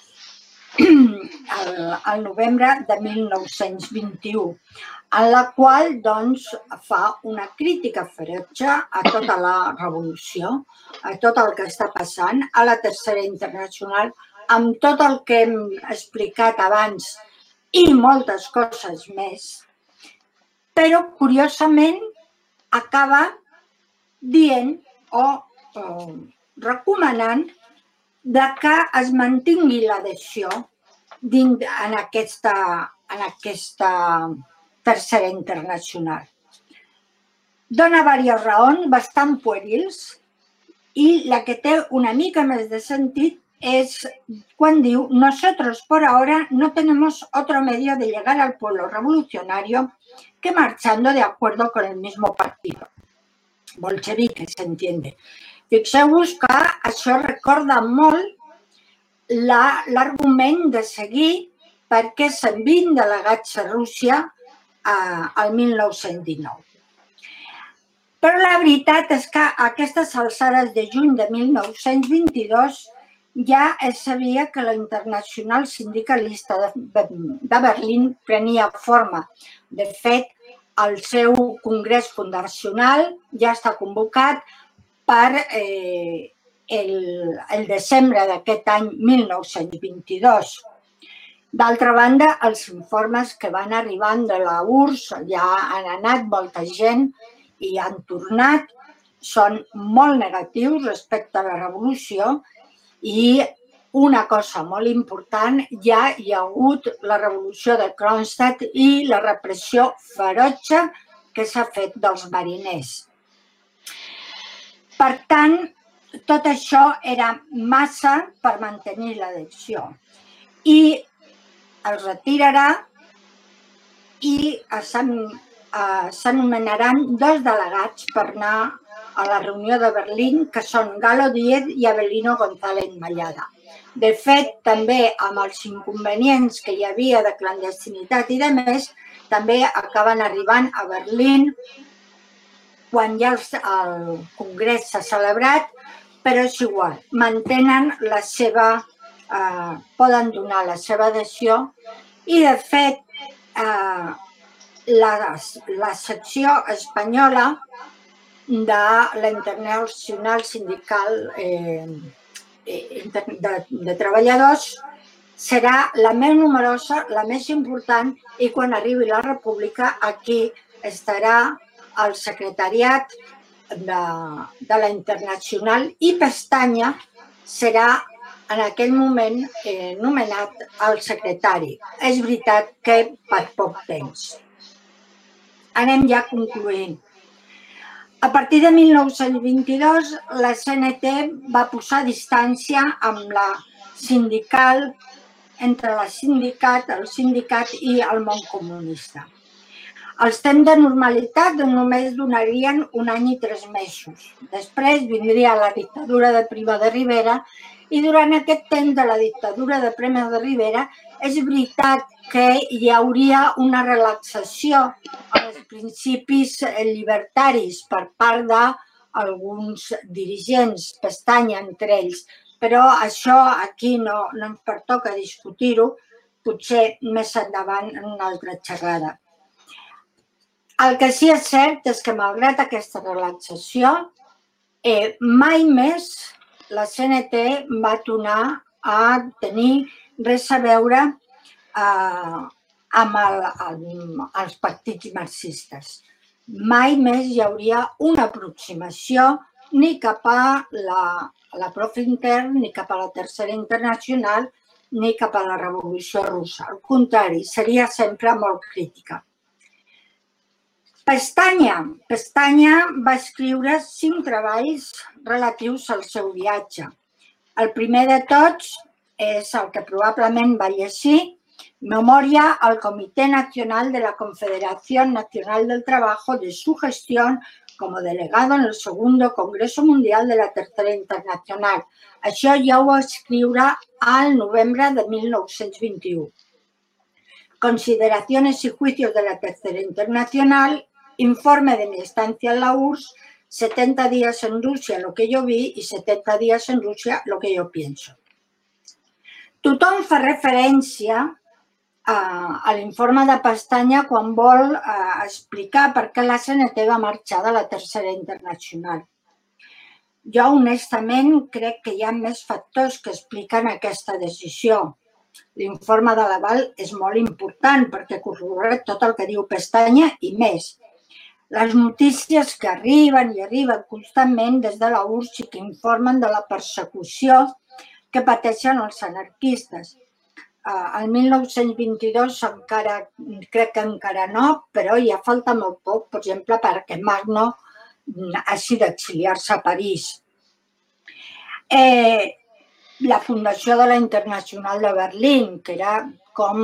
al novembre de mil nou-cents vint-i-u, en la qual doncs, fa una crítica ferotge a tota la revolució, a tot el que està passant, a la Tercera Internacional, amb tot el que hem explicat abans i moltes coses més, però curiosament acaba dient o, o recomanant de que es mantingui l'adhesió en aquesta, en aquesta Tercera Internacional. Dona diverses raons bastant puerils y la que té una mica més de sentit es cuando diu: nosotros por ahora no tenemos otro medio de llegar al pueblo revolucionario que marchando de acuerdo con el mismo partido. bolchevique, s'entiende. Fixeu-vos que això recorda molt l'argument de seguir perquè s'envien delegats a Rússia al mil nou-cents dinou. Però la veritat és que a aquestes alçades de juny de mil nou-cents vint-i-dos ja es sabia que la Internacional Sindicalista de Berlín prenia forma. De fet, el seu congrés fundacional ja està convocat per el desembre d'aquest any mil nou-cents vint-i-dos. D'altra banda, els informes que van arribant de la U R S, ja han anat molta gent i han tornat, són molt negatius respecte a la revolució i una cosa molt important, ja hi ha hagut la revolució de Kronstadt i la repressió ferotge que s'ha fet dels mariners. Per tant, tot això era massa per mantenir l'elecció i es retirarà i s'anomenaran dos delegats per anar a la reunió de Berlín, que són Galo Díez i Avelino González Mallada. De fet, també amb els inconvenients que hi havia de clandestinitat i de més, també acaben arribant a Berlín quan ja el congrés s'ha celebrat, però és igual, mantenen la seva, poden donar la seva adhesió i, de fet, la secció espanyola de la Internacional Sindical de Treballadors serà la més numerosa, la més important, i quan arribi la República aquí estarà el secretariat de la Internacional i Pestanya serà en aquell moment nomenat el secretari. És veritat que per poc temps. Anem ja concloent. A partir de mil nou-cents vint-i-dos, la C N T va posar distància amb la sindical, entre la sindicat, el sindicat i el món comunista. Els temps de normalitat només donarien un any i tres mesos. Després vindria la dictadura de Primo de Rivera i durant aquest temps de la dictadura de Primo de Rivera és veritat que hi hauria una relaxació als principis llibertaris per part d'alguns dirigents, Pestanya entre ells, però això aquí no ens pertoca discutir-ho, potser més endavant en una altra xerrada. El que sí és cert és que, malgrat aquesta relaxació, mai més la C N T va tornar a tenir res a veure amb els partits marxistes. Mai més hi hauria una aproximació ni cap a la Profintern, ni cap a la Tercera Internacional, ni cap a la Revolució Russa. Al contrari, seria sempre molt crítica. Pestanya. Pestanya va escriure cinc treballs relatius al seu viatge. El primer de tots és el que probablement va llegir, Memoria al Comité Nacional de la Confederación Nacional del Trabajo de su gestión como delegado en el segundo Congreso Mundial de la Tercera Internacional. Això ja ho va escriure al novembre de mil nou-cents vint-i-u. Consideraciones y juicios de la Tercera Internacional, informe de mi estancia en la U R S, setenta días en Rusia, lo que yo vi, y setenta días en Rusia, lo que yo pienso. Tothom fa referència a l'informe de Pestanya quan vol explicar per què la C N T va marxar de la Tercera Internacional. Jo, honestament, crec que hi ha més factors que expliquen aquesta decisió. L'informe de l'aval és molt important perquè corrobora tot el que diu Pestanya i més. Les notícies que arriben i arriben constantment des de la U R S S i que informen de la persecució que pateixen els anarquistes. El mil nou-cents vint-i-dos encara, crec que encara no, però ja falta molt poc, per exemple, perquè Magno hagi d'exiliar-se a París. La fundació de la Internacional de Berlín, que era com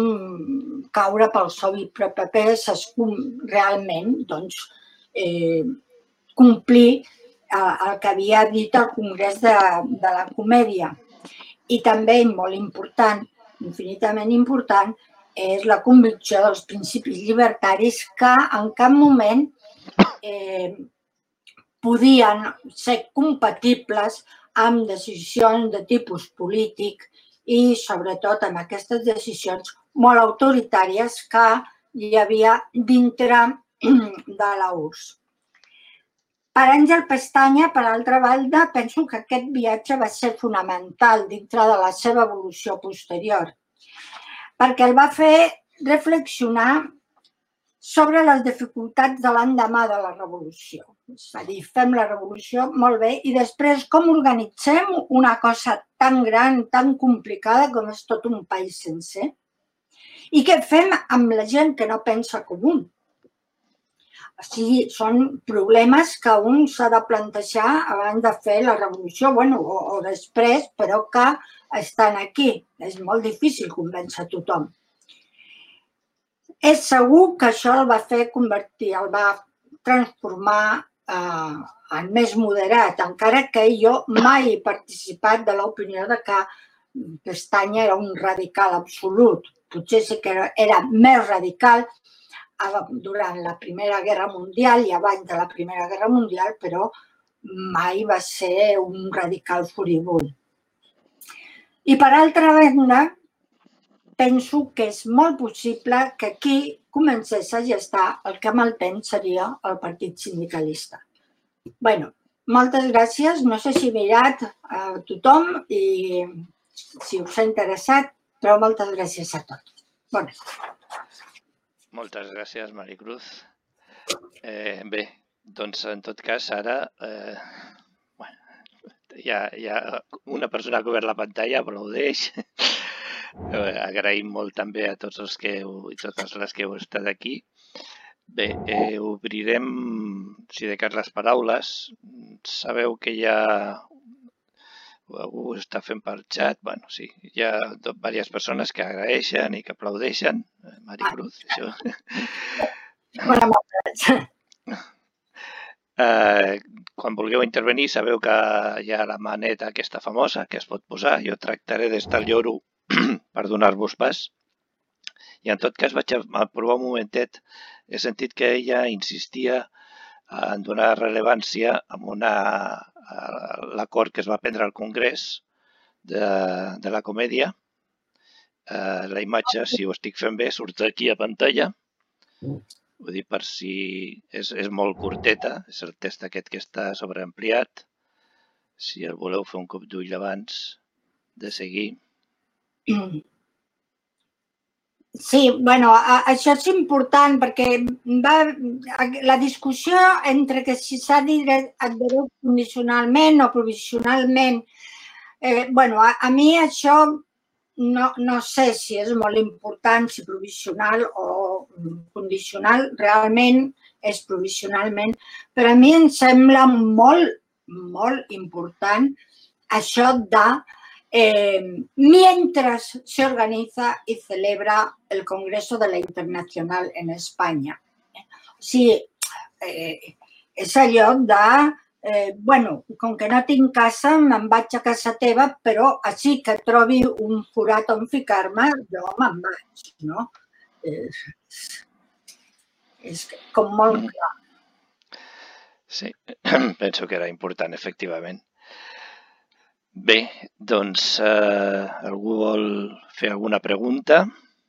caure pel sou i propi realment, doncs complir el que havia dit el Congrés de, de la Comèdia. I també, molt important, infinitament important, és la convicció dels principis llibertaris que en cap moment eh, podien ser compatibles amb decisions de tipus polític i, sobretot, amb aquestes decisions molt autoritàries que hi havia dintre de la U R S S. Per Àngel Pestanya, per altra banda, penso que aquest viatge va ser fonamental dintre de la seva evolució posterior, perquè el va fer reflexionar sobre les dificultats de l'endemà de la revolució. És a dir, fem la revolució molt bé i després com organitzem una cosa tan gran, tan complicada com és tot un país sencer? I què fem amb la gent que no pensa com un? O sigui, són problemes que un s'ha de plantejar abans de fer la revolució, bueno, o, o després, però que estan aquí. És molt difícil convèncer tothom. És segur que això el va fer convertir, el va transformar eh, en més moderat, encara que jo mai he participat de l'opinió de que Pestanya era un radical absolut. Potser sí que era, era més radical durant la Primera Guerra Mundial i abans de la Primera Guerra Mundial, però mai va ser un radical furibund. I per altra banda, penso que és molt possible que aquí comencés a gestar el que amb el temps seria el Partit Sindicalista. Bé, moltes gràcies. No sé si he mirat a tothom i si us ha interessat, però moltes gràcies a tots. Bones. Moltes gràcies, Maricruz. Eh, bé, doncs en tot cas ara eh, bueno, ja, ja una persona que ha obert la pantalla aplaudeix. Eh, agraïm molt també a tots els que heu, i totes les que heu estat aquí. Bé, eh, obrirem, si de cas, les paraules. Sabeu que hi ha... Algú està fent per xat. Bueno, sí, hi ha diverses persones que agraeixen i que aplaudeixen. Maricruz, això. Bona moltes. Eh, quan vulgueu intervenir, sabeu que hi ha la maneta aquesta famosa que es pot posar. Jo tractaré d'estar al lloro per donar-vos pas. I en tot cas vaig a provar un momentet. He sentit que ella insistia en donar rellevància a una l'acord que es va prendre al Congrés de, de la Comèdia. Eh, la imatge, si ho estic fent bé, surt aquí a pantalla. Vull dir, per si... És, és molt curteta, és el text aquest que està sobreampliat. Si el voleu fer un cop d'ull abans de seguir. Sí, bueno, això és important perquè va, la discussió entre que si s'ha d'adherir condicionalment o provisionalment, eh, bueno, a, a mi això no, no sé si és molt important, si provisional o condicional, realment és provisionalment, però a mi em sembla molt, molt important això de Eh, mientras se organiza y celebra el Congreso de la Internacional en España. O sigui, eh, és allò de, eh, bueno, com que no tinc casa, me'n vaig a casa teva, però així que trobi un forat on ficar-me, jo me'n vaig, no? És, és com molt clar. Sí, penso que era important, efectivament. Bé, doncs, eh, algú vol fer alguna pregunta?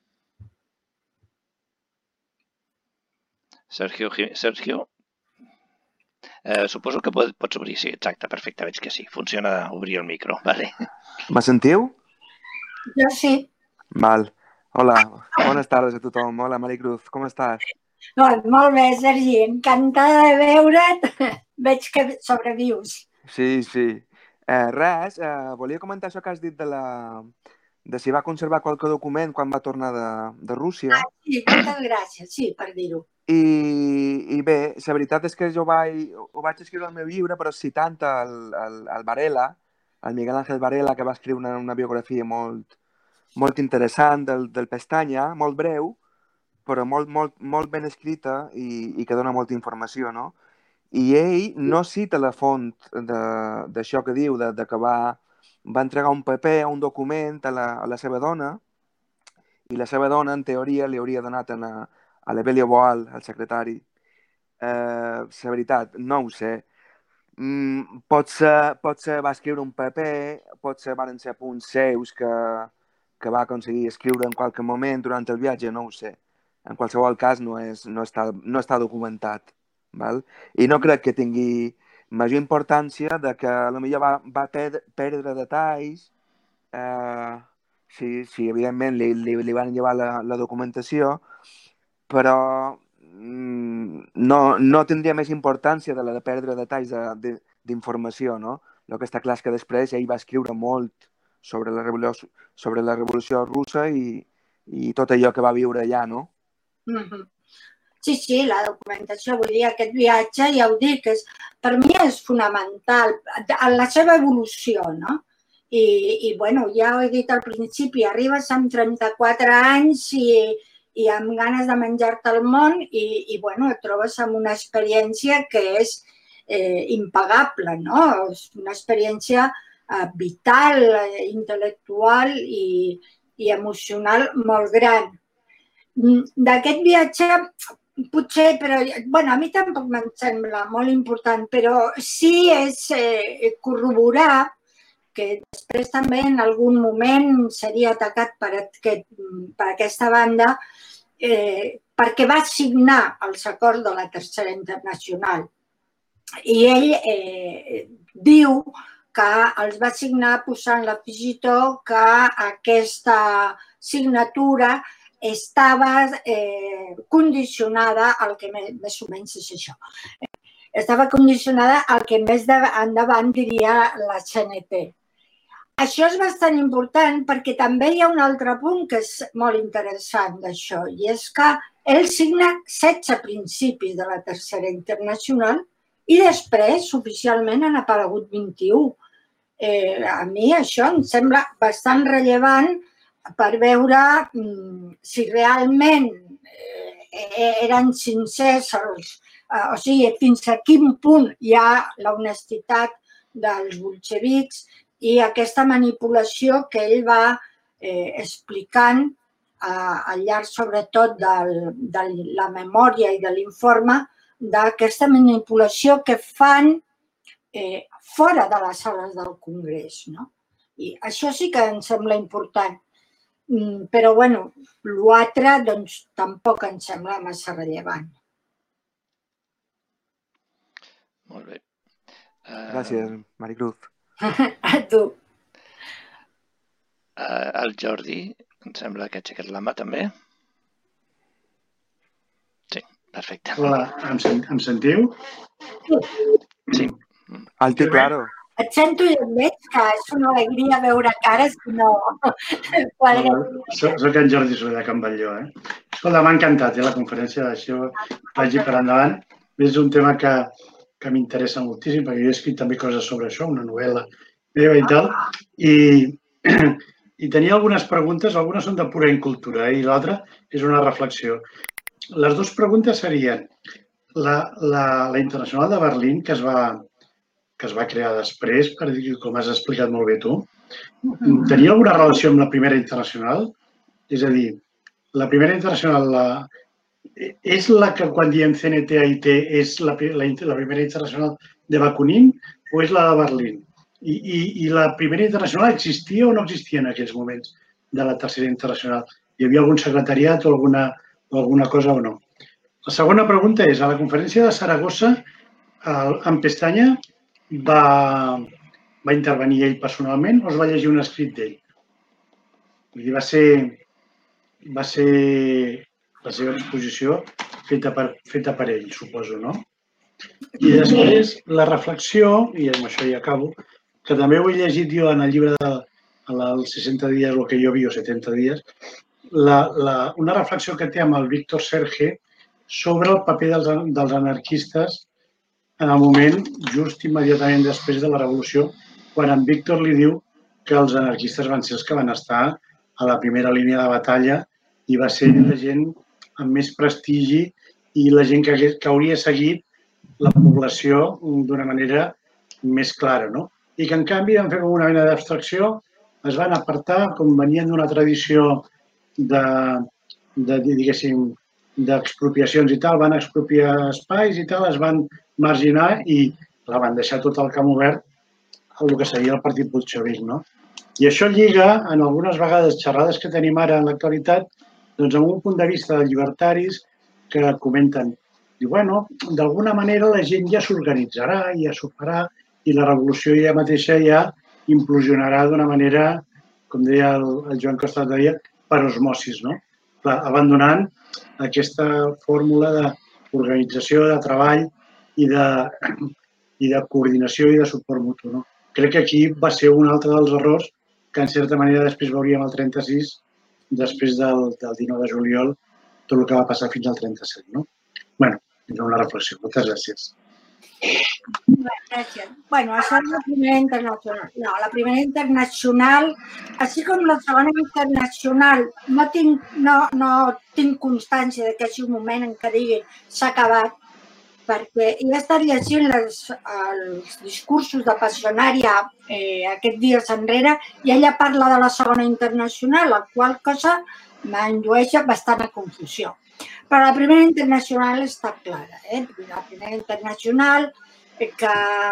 Sergio, Sergio? Eh, suposo que pot, pots obrir, sí, exacte, perfecte, veig que sí. Funciona obrir el micro, vale. Me sentiu? Jo sí. Val. Hola, bones tardes a tothom. Hola, Maricruz, com estàs? Doncs molt bé, Sergi, encantada de veure't. Veig que sobrevius. Sí, sí. Eh, res, eh, volia comentar això que has dit de la... de si va conservar qualque document quan va tornar de, de Rússia. Ah, sí, moltes gràcies, sí, per dir-ho. I, I bé, la veritat és que jo vaig, ho vaig escriure al meu llibre, però citant el, el, el Varela, el Miguel Ángel Varela, que va escriure una, una biografia molt, molt interessant del, del Pestanya, molt breu, però molt, molt, molt ben escrita i, i que dona molta informació, no? I ell no cita la font d'això que diu, de, de que va, va entregar un paper, un document a la, a la seva dona, i la seva dona, en teoria, li hauria donat a, a l'Evelio Boal, el secretari. Eh, la veritat, no ho sé. Mm, potser, potser va escriure un paper, potser van ser punts seus que, que va aconseguir escriure en qualque moment durant el viatge, no ho sé. En qualsevol cas, no, és, no, està, no està documentat. Val? I no crec que tingui major importància de que potser va, va perdre, perdre detalls, eh, si, si evidentment li, li, li van llevar la, la documentació, però mm, no, no tindria més importància de la de perdre detalls d'informació, no? El que està clar és que després ell va escriure molt sobre la revolució, sobre la revolució russa i, i tot allò que va viure allà, no? Mm-hmm. Sí, sí, la documentació, vull dir, aquest viatge, ja ho dic, és, per mi és fonamental en la seva evolució, no? I, i bueno, ja ho he dit al principi, arribes amb trenta-quatre anys i, i amb ganes de menjar-te el món i, i bueno, et trobes amb una experiència que és eh, impagable, no? És una experiència eh, vital, eh, intel·lectual i, i emocional molt gran. D'aquest viatge, potser, però bueno, a mi tampoc me'n sembla molt important, però sí és eh, corroborar que després també en algun moment seria atacat per, aquest, per aquesta banda eh, perquè va signar els acords de la Tercera Internacional. I ell eh, diu que els va signar posant l'afegitó que aquesta signatura estava eh, condicionada al que més o menys és això. Estava condicionada al que més endavant diria la C N T. Això és bastant important perquè també hi ha un altre punt que és molt interessant d'això i és que ell signa setze principis de la Tercera Internacional i després oficialment han aparegut vint-i-u. Eh, a mi això em sembla bastant rellevant per veure si realment eren sincers, o sigui, fins a quin punt hi ha l'honestitat dels bolxevics i aquesta manipulació que ell va explicant al llarg, sobretot, de la memòria i de l'informe, d'aquesta manipulació que fan fora de les sales del Congrés. I això sí que em sembla important. Però, bueno, l'altre, doncs, tampoc em sembla massa rellevant. Molt bé. Gràcies, Maricruz. A tu. El Jordi, em sembla que ha aixecat la mà també. Sí, perfecte. Hola, em sentiu? Sí. Alto i claro. Et sento i et veig, que és una alegria veure cares i no... Soc en Jordi Soler de Can Batlló, eh? Escolta, m'ha encantat, eh, la conferència d'això. Vagi per endavant. És un tema que, que m'interessa moltíssim, perquè jo he escrit també coses sobre això, una novel·la meva i tal, i, i tenia algunes preguntes, algunes són de pura incultura, eh, i l'altra és una reflexió. Les dues preguntes serien la, la, la Internacional de Berlín, que es va... que es va crear després, per dir, com has explicat molt bé tu, tenia alguna relació amb la Primera Internacional? És a dir, la Primera Internacional la... és la que quan diem C N T A I T és la, la, la Primera Internacional de Bakunin o és la de Berlín? I, i, I la Primera Internacional existia o no existia en aquells moments de la Tercera Internacional? Hi havia algun secretariat o alguna, o alguna cosa o no? La segona pregunta és, a la conferència de Saragossa, en Pestanya, Va, va intervenir ell personalment o es va llegir un escrit d'ell? Va ser, va ser la seva exposició feta per, feta per ell, suposo, no? I després la reflexió, i amb això ja acabo, que també ho he llegit jo en el llibre dels seixanta dies, el que jo vi, o setanta dies, la, la, una reflexió que té amb el Víctor Serge sobre el paper dels, dels anarquistes en el moment just immediatament després de la revolució, quan en Víctor li diu que els anarquistes van ser els que van estar a la primera línia de batalla i va ser la gent amb més prestigi i la gent que, que hauria seguit la població d'una manera més clara, no? I que, en canvi, van fer com una mena d'abstracció, es van apartar, com venien d'una tradició de, de diguéssim, d'expropiacions i tal, van expropiar espais i tal, es van marginar i la van deixar tot el camp obert a el que seria el partit bolxevic, no? I això lliga, en algunes vegades xerrades que tenim ara en l'actualitat, doncs amb un punt de vista de llibertaris que comenten, diu, bueno, d'alguna manera la gent ja s'organitzarà, ja s'ho farà, i la revolució ja mateixa ja implosionarà d'una manera, com deia el, el Joan Costa deia, per osmosis, no? Clar, abandonant aquesta fórmula d'organització, de treball i de, i de coordinació i de suport mutu, no? Crec que aquí va ser un altre dels errors que, en certa manera, després veuríem el trenta-sis, després del, del dinou de juliol, tot el que va passar fins al trenta-set, no? Bueno, és una reflexió. Moltes gràcies. Gràcies. Bueno, això és la primera internacional. No, la primera internacional, així com la segona internacional, no tinc, no, no tinc constància de que sigui un moment en què diguin s'ha acabat, perquè he estat llegint les, els discursos de Passionària eh, aquests dies enrere i ella parla de la segona internacional, la qual cosa m'indueix bastant a confusió. Però la primera internacional està clara. Eh? La primera internacional que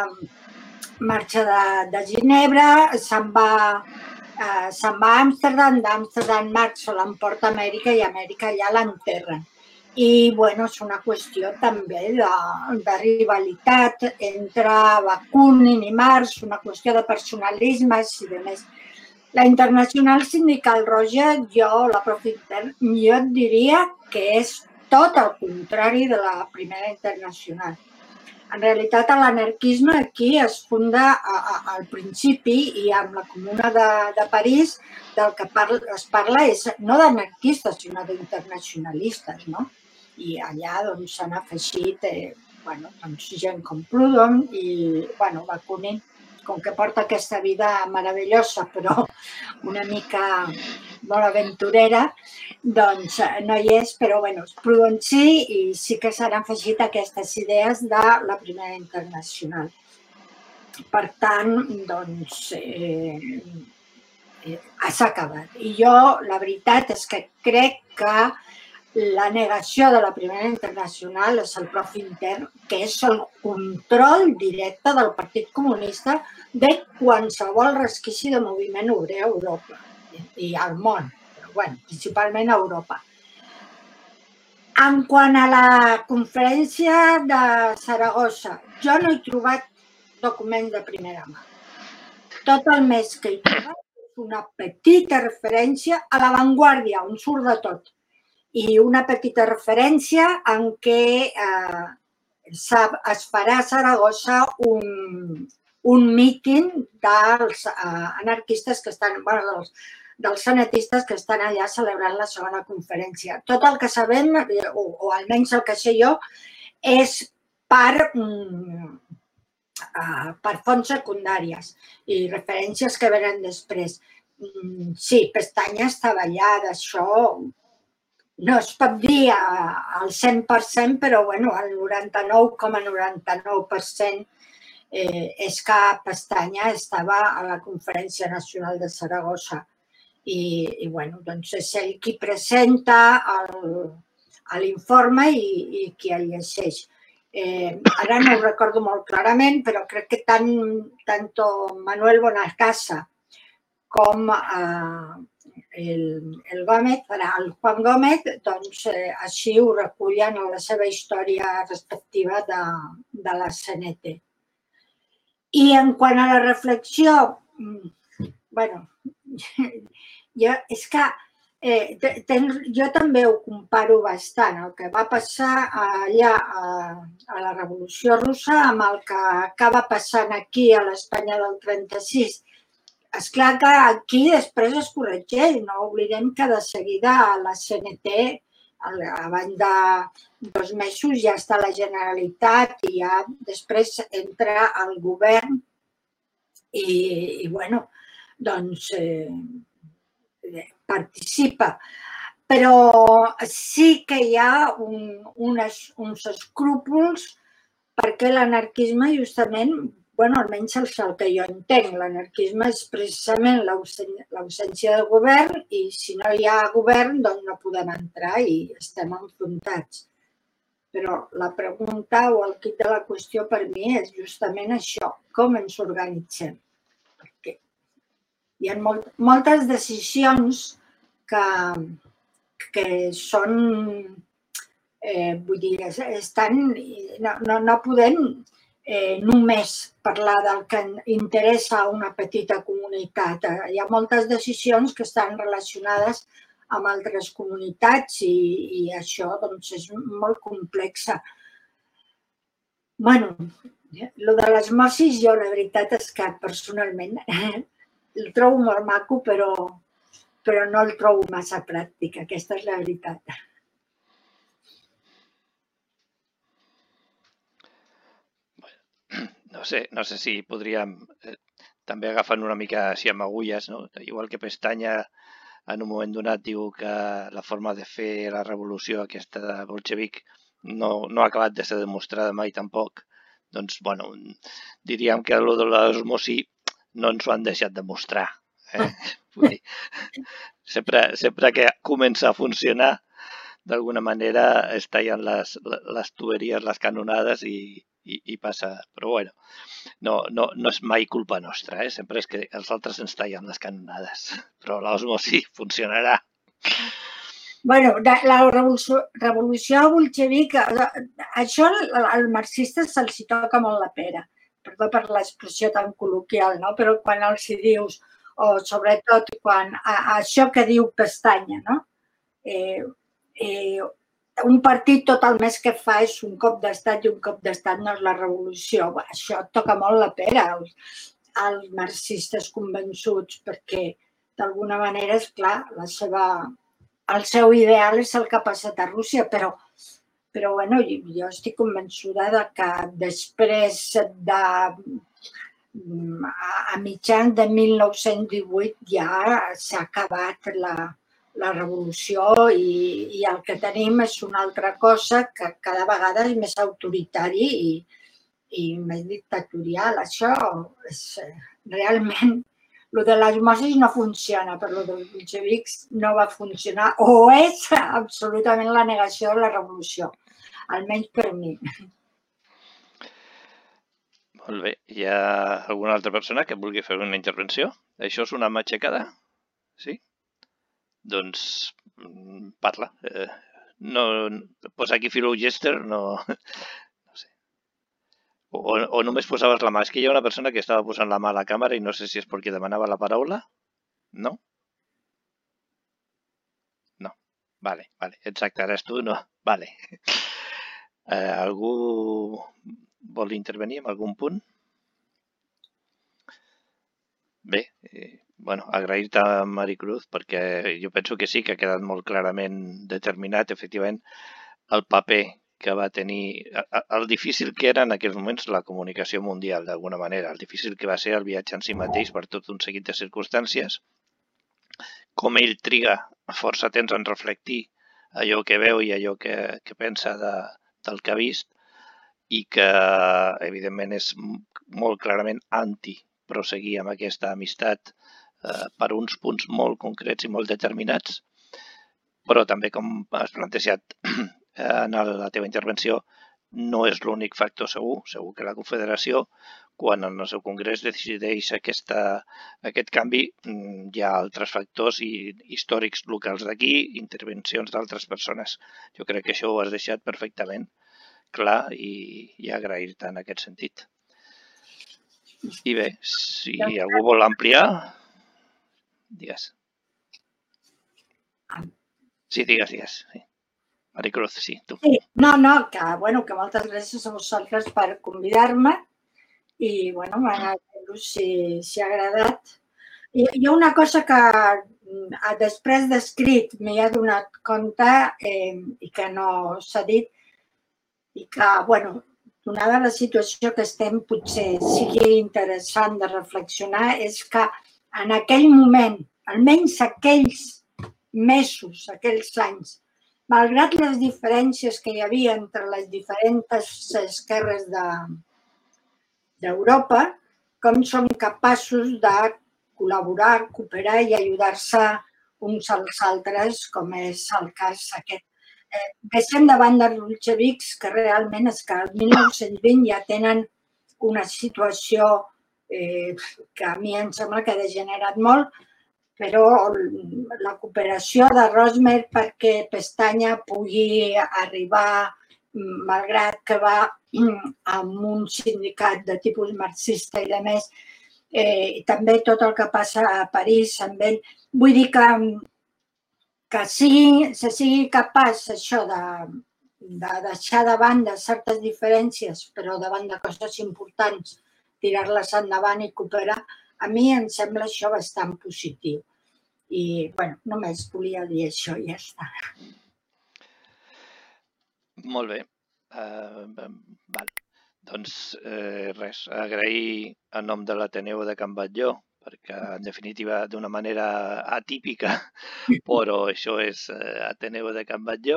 marxa de, de Ginebra, se'n va, eh, se'n va a Amsterdam, d'Amsterdam marxa, l'emporta a Amèrica i a Amèrica ja l'enterren. I, bueno, és una qüestió també de, de rivalitat entre Bakunin i Marx, una qüestió de personalismes i de més. La Internacional Sindical Roja, jo, la Profiter, jo et diria que és tot el contrari de la primera internacional. En realitat, l'anarquisme aquí es funda a, a, al principi i amb la Comuna de, de París del que parla, es parla és no d'anarquistes, sinó d'internacionalistes, no? I allà doncs, s'han afegit eh, bueno, doncs, gent com Proudhon i bueno, Bakunin, com que porta aquesta vida meravellosa, però una mica molt aventurera, doncs no hi és, però bueno, Proudhon sí, i sí que s'han afegit aquestes idees de la primera internacional. Per tant, doncs, eh, eh, s'ha acabat. I jo, la veritat és que crec que la negació de la primera internacional és el profit intern, que és el control directe del Partit Comunista de qualsevol resquici de moviment obrer a Europa i al món, però bueno, principalment a Europa. En quant a la conferència de Saragossa, jo no he trobat documents de primera mà. Tot el més que he trobat és una petita referència a l'avantguàrdia, on surt de tot. I una petita referència en què eh, es farà a Saragossa un, un míting dels eh, anarquistes que estan, bueno, dels, dels sanatistes que estan allà celebrant la segona conferència. Tot el que sabem, o, o almenys el que sé jo, és per, mm, uh, per fonts secundàries i referències que venen després. Mm, sí, Pestanya estava allà, d'això no es pot dir al cent per cent, però bueno, el noranta-nou coma noranta-nou per cent eh, és que Pestanya estava a la Conferència Nacional de Saragossa. I, i bueno, doncs és ell qui presenta l'informe i, i qui el llegeix. Eh, ara no ho recordo molt clarament, però crec que tant, tant Manuel Bonacasa com eh, el, el Gómez, el Juan Gómez, doncs eh, així ho recullen a la seva història respectiva de, de la C N T. I en quant a la reflexió, bueno, jo, és que eh, ten, jo també ho comparo bastant, el que va passar allà a, a la Revolució Russa amb el que acaba passant aquí a l'Espanya del trenta-sis. Esclar que aquí després es corregeix, no oblidem que de seguida a la C N T, abans de dos mesos, ja està la Generalitat i ja després entra el govern i, i bueno, doncs eh, participa. Però sí que hi ha un, unes, uns escrúpols perquè l'anarquisme justament, bueno, almenys el que jo entenc, l'anarquisme és precisament l'ausència de govern i si no hi ha govern doncs no podem entrar i estem enfrontats. Però la pregunta o el quid de la qüestió per mi és justament això, com ens organitzem. Perquè hi ha moltes decisions que, que són, eh, vull dir, estan, no, no, no podem eh, només parlar del que interessa a una petita comunitat. Hi ha moltes decisions que estan relacionades amb altres comunitats i, i això doncs, és molt complex. Bueno, el de les mocis jo la veritat és que personalment el trobo molt maco, però, però no el trobo massa pràctic, aquesta és la veritat. No sé, no sé si podríem eh, també agafant una mica així amb agulles, no? Igual que Pestanya en un moment donat diu que la forma de fer la revolució aquesta de bolxevic no, no ha acabat de ser demostrada mai tampoc. Doncs, bueno, diríem que el de l'osmosi no ens ho han deixat demostrar. Eh? Vull dir, sempre, sempre que comença a funcionar, d'alguna manera es tallen les, les tuberies, les canonades i, i, i passa. Però bueno, no, no, no és mai culpa nostra, eh? Sempre és que els altres ens tallen les canonades. Però l'osmosi funcionarà. Bueno, la revolució, revolució bolxevica, això al marxista se'ls toca molt la pera, perdó per l'expressió tan col·loquial, no? Però quan els hi dius, o sobretot quan a, a això que diu Pestanya, no? Eh, eh, un partit tot el més que fa és un cop d'estat i un cop d'estat no és la revolució. Això toca molt la pera als, als marxistes convençuts perquè d'alguna manera, és clar, la seva... el seu ideal és el que ha passat a Rússia, però, però bueno, jo estic convençuda de que després de, a mitjans de mil nou-cents divuit ja s'ha acabat la, la revolució i, i el que tenim és una altra cosa que cada vegada és més autoritari i, i més dictatorial. Això és realment... El de les mocis no funciona, però el dels bolxevics no va funcionar o és absolutament la negació de la revolució, almenys per mi. Molt bé. Hi ha alguna altra persona que vulgui fer una intervenció? Això és una matxecada? Sí? Doncs parla. No, posa aquí Philo Jester, no... O, o només posaves la mà. És que hi ha una persona que estava posant la mà a la càmera i no sé si és perquè demanava la paraula. No? No. Vale, vale. Exacte, eres tu, no? Vale. Eh, algú vol intervenir en algun punt? Bé, eh, bueno, agrair-te a Maricruz perquè jo penso que sí, que ha quedat molt clarament determinat, efectivament, el paper que va tenir, el difícil que era en aquells moments la comunicació mundial, d'alguna manera, el difícil que va ser el viatge en si mateix per tot un seguit de circumstàncies, com ell triga força temps en reflectir allò que veu i allò que, que pensa de, del que ha vist i que, evidentment, és molt clarament anti-proseguir amb aquesta amistat eh, per uns punts molt concrets i molt determinats, però també, com has plantejat en la teva intervenció, no és l'únic factor segur. Segur que la Confederació, quan en el seu congrés decideix aquesta, aquest canvi, hi ha altres factors i històrics locals d'aquí, intervencions d'altres persones. Jo crec que això ho has deixat perfectament clar i, i agrair-te en aquest sentit. I bé, si algú vol ampliar, digues. Sí, digues, digues. Sí. Maricruz, sí, tu. Sí, no, no, que, bueno, que moltes gràcies a vosaltres per convidar-me i, bueno, m'agrada si, si ha agradat. I hi ha una cosa que després d'escrit m'hi he donat compte eh, i que no s'ha dit i que, bueno, donada la situació que estem, potser sigui interessant de reflexionar, és que en aquell moment, almenys aquells mesos, aquells anys, malgrat les diferències que hi havia entre les diferents esquerres d'Europa, com som capaços de col·laborar, cooperar i ajudar-se uns als altres, com és el cas aquest. Deixem de banda els bolxevics, que realment és que el mil nou-cents vint ja tenen una situació que a mi em sembla que ha degenerat molt, però la cooperació de Rosmer perquè Pestanya pugui arribar, malgrat que va amb un sindicat de tipus marxista i de més, i també tot el que passa a París amb ell. Vull dir que que se sigui capaç això de deixar de banda certes diferències, però davant de coses importants, tirar-les endavant i cooperar, a mi em sembla això bastant positiu. I, bueno, només volia dir això i ja està. Molt bé. Val. Doncs res, agrair en nom de l'Ateneu de Can Batlló, perquè en definitiva d'una manera atípica, però això és Ateneu de Can Batlló,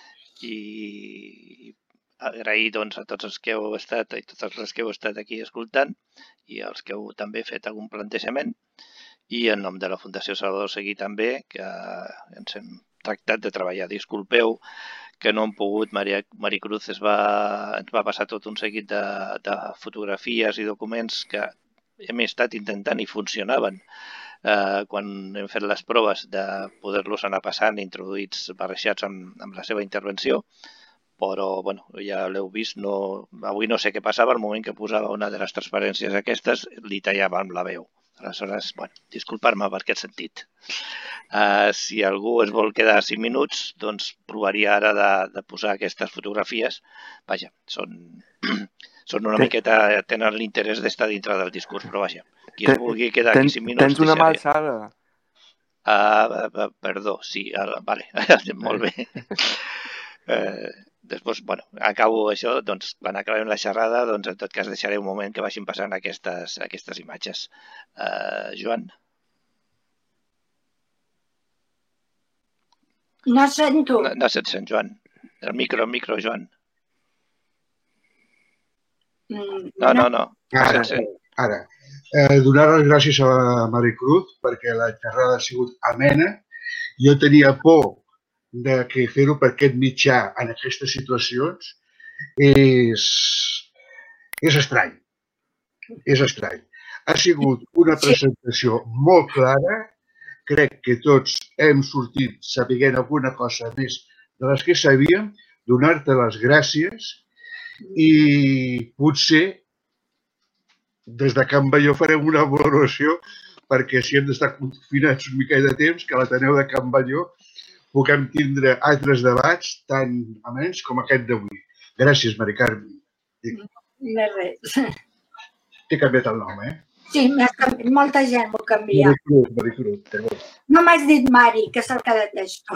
i agrair doncs, a tots els que heu estat i totes les que heu estat aquí escoltant i els que heu també fet algun plantejament, i en nom de la Fundació Salvador Seguí també, que ens hem tractat de treballar. Disculpeu que no hem pogut, Maricruz ens va, ens va passar tot un seguit de, de fotografies i documents que hem estat intentant i funcionaven eh, quan hem fet les proves de poder-los anar passant, introduïts, barrejats amb, amb la seva intervenció, però bueno, ja l'heu vist, no, avui no sé què passava, al moment que posava una de les transparències aquestes, li tallava amb la veu. Aleshores, bueno, disculpar-me per aquest sentit. Uh, si algú es vol quedar cinc minuts, doncs provaria ara de, de posar aquestes fotografies. Vaja, són, són una miqueta, tenen l'interès d'estar dintre del discurs, però vaja, qui es vulgui quedar aquí cinc minuts... Tens una mà alçada? Uh, perdó, sí, uh, vale, molt bé. Uh, després, bueno, acabo això, doncs quan acabem la xerrada, doncs en tot cas deixaré un moment que vagin passant aquestes, aquestes imatges. Uh, Joan? No sento. No, no se't sent, Joan. El micro, el micro, Joan. No, no, no. no ara, ara. Eh, donar les gràcies a la Maricruz perquè la xerrada ha sigut amena. Jo tenia por de que fer-ho per aquest mitjà en aquestes situacions és, és estrany. És estrany. Ha sigut una presentació molt clara. Crec que tots hem sortit sapiguent alguna cosa més de les que sabíem, donar-te les gràcies i potser des de Can Batlló farem una valoració perquè si hem d'estar confinats un mica de temps, que a l'Ateneu de Can Batlló puguem tindre altres debats tan amens com aquest d'avui. Gràcies, Mari Carme. De res. T'he canviat el nom, eh? Sí, molta gent m'ho canvia. Maricruz, Maricruz. No m'has dit Mari, que és el que detesto.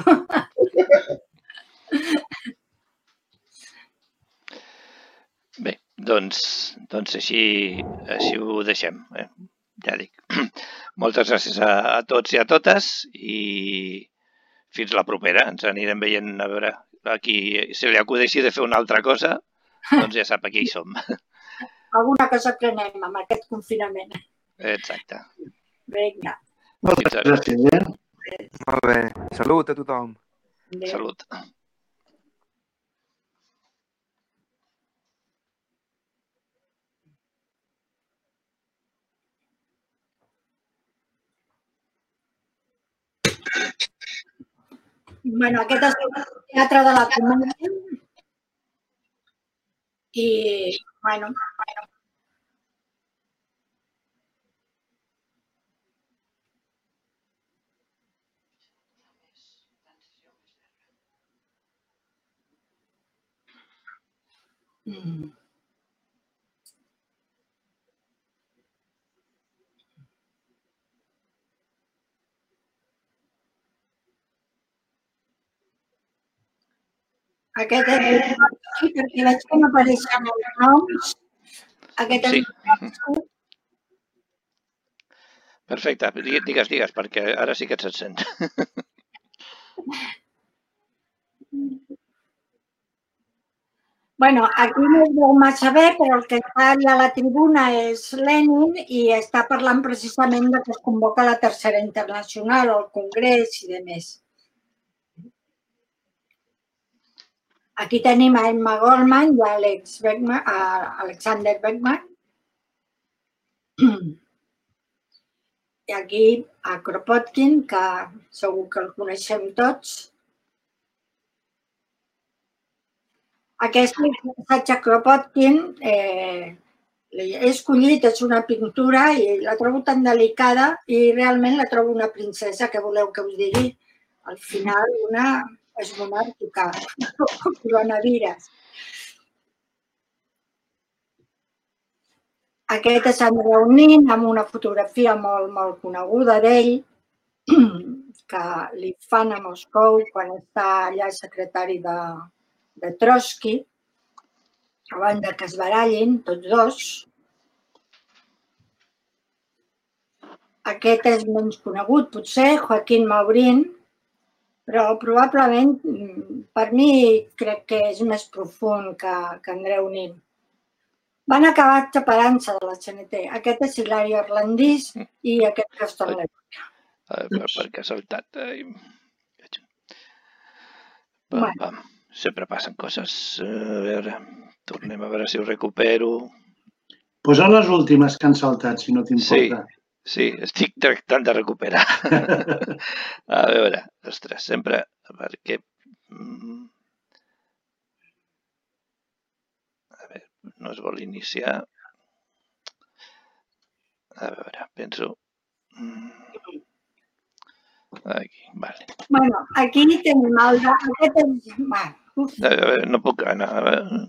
Bé, doncs, doncs així, així ho deixem. Eh? Ja dic. Moltes gràcies a, a tots i a totes i fins la propera. Ens anirem veient a veure a qui se li acudeixi de fer una altra cosa, doncs ja sap aquí hi som. Alguna cosa prenem amb aquest confinament. Exacte. Vinga. Moltes gràcies, eh? Molt bé. Salut a tothom. Adéu. Salut. Bueno, aquest és el teatre de la comèdia i, bueno, mm. Aquest és el aquí, perquè veig que no apareixen els noms. Aquest és Sí. el Perfecte. Digues, digues, perquè ara sí que et sent. Bueno, aquí no es veu massa bé, però el que està allà a la tribuna és Lenin i està parlant precisament de que es convoca la Tercera Internacional, el Congrés i demés. Aquí tenim a Emma Goldman i a Alex Beckman, a Alexander Beckman. I aquí a Kropotkin, que segur que el coneixem tots. Aquest paisatge Kropotkin l'he escollit, és una pintura i la trobo tan delicada i realment la trobo una princesa, que voleu que us digui. Al final, una és monàrquica, coronavirus. Aquest és en reunint amb una fotografia molt, molt coneguda d'ell, que li fan a Moscou quan està allà secretari de de Trotsky, abans que es barallin, tots dos. Aquest és menys conegut, potser, Joaquín Maurín, però probablement, per mi, crec que és més profund que, que Andreu Nin. Van acabar separant-se de la C N T. Aquest és Hilari Orlandís i aquest Castellet. Per casualitat. Pam, pam. Sempre passen coses. A veure, tornem a veure si ho recupero. Posa les últimes que han saltat, si no t'importa. Sí, sí, estic tractant de recuperar. A veure, ostres, sempre, perquè... A veure, no es vol iniciar. A veure, penso... Aquí, vale. Bueno, aquí tenim el de... Aquest és... A veure, no puc anar... A veure.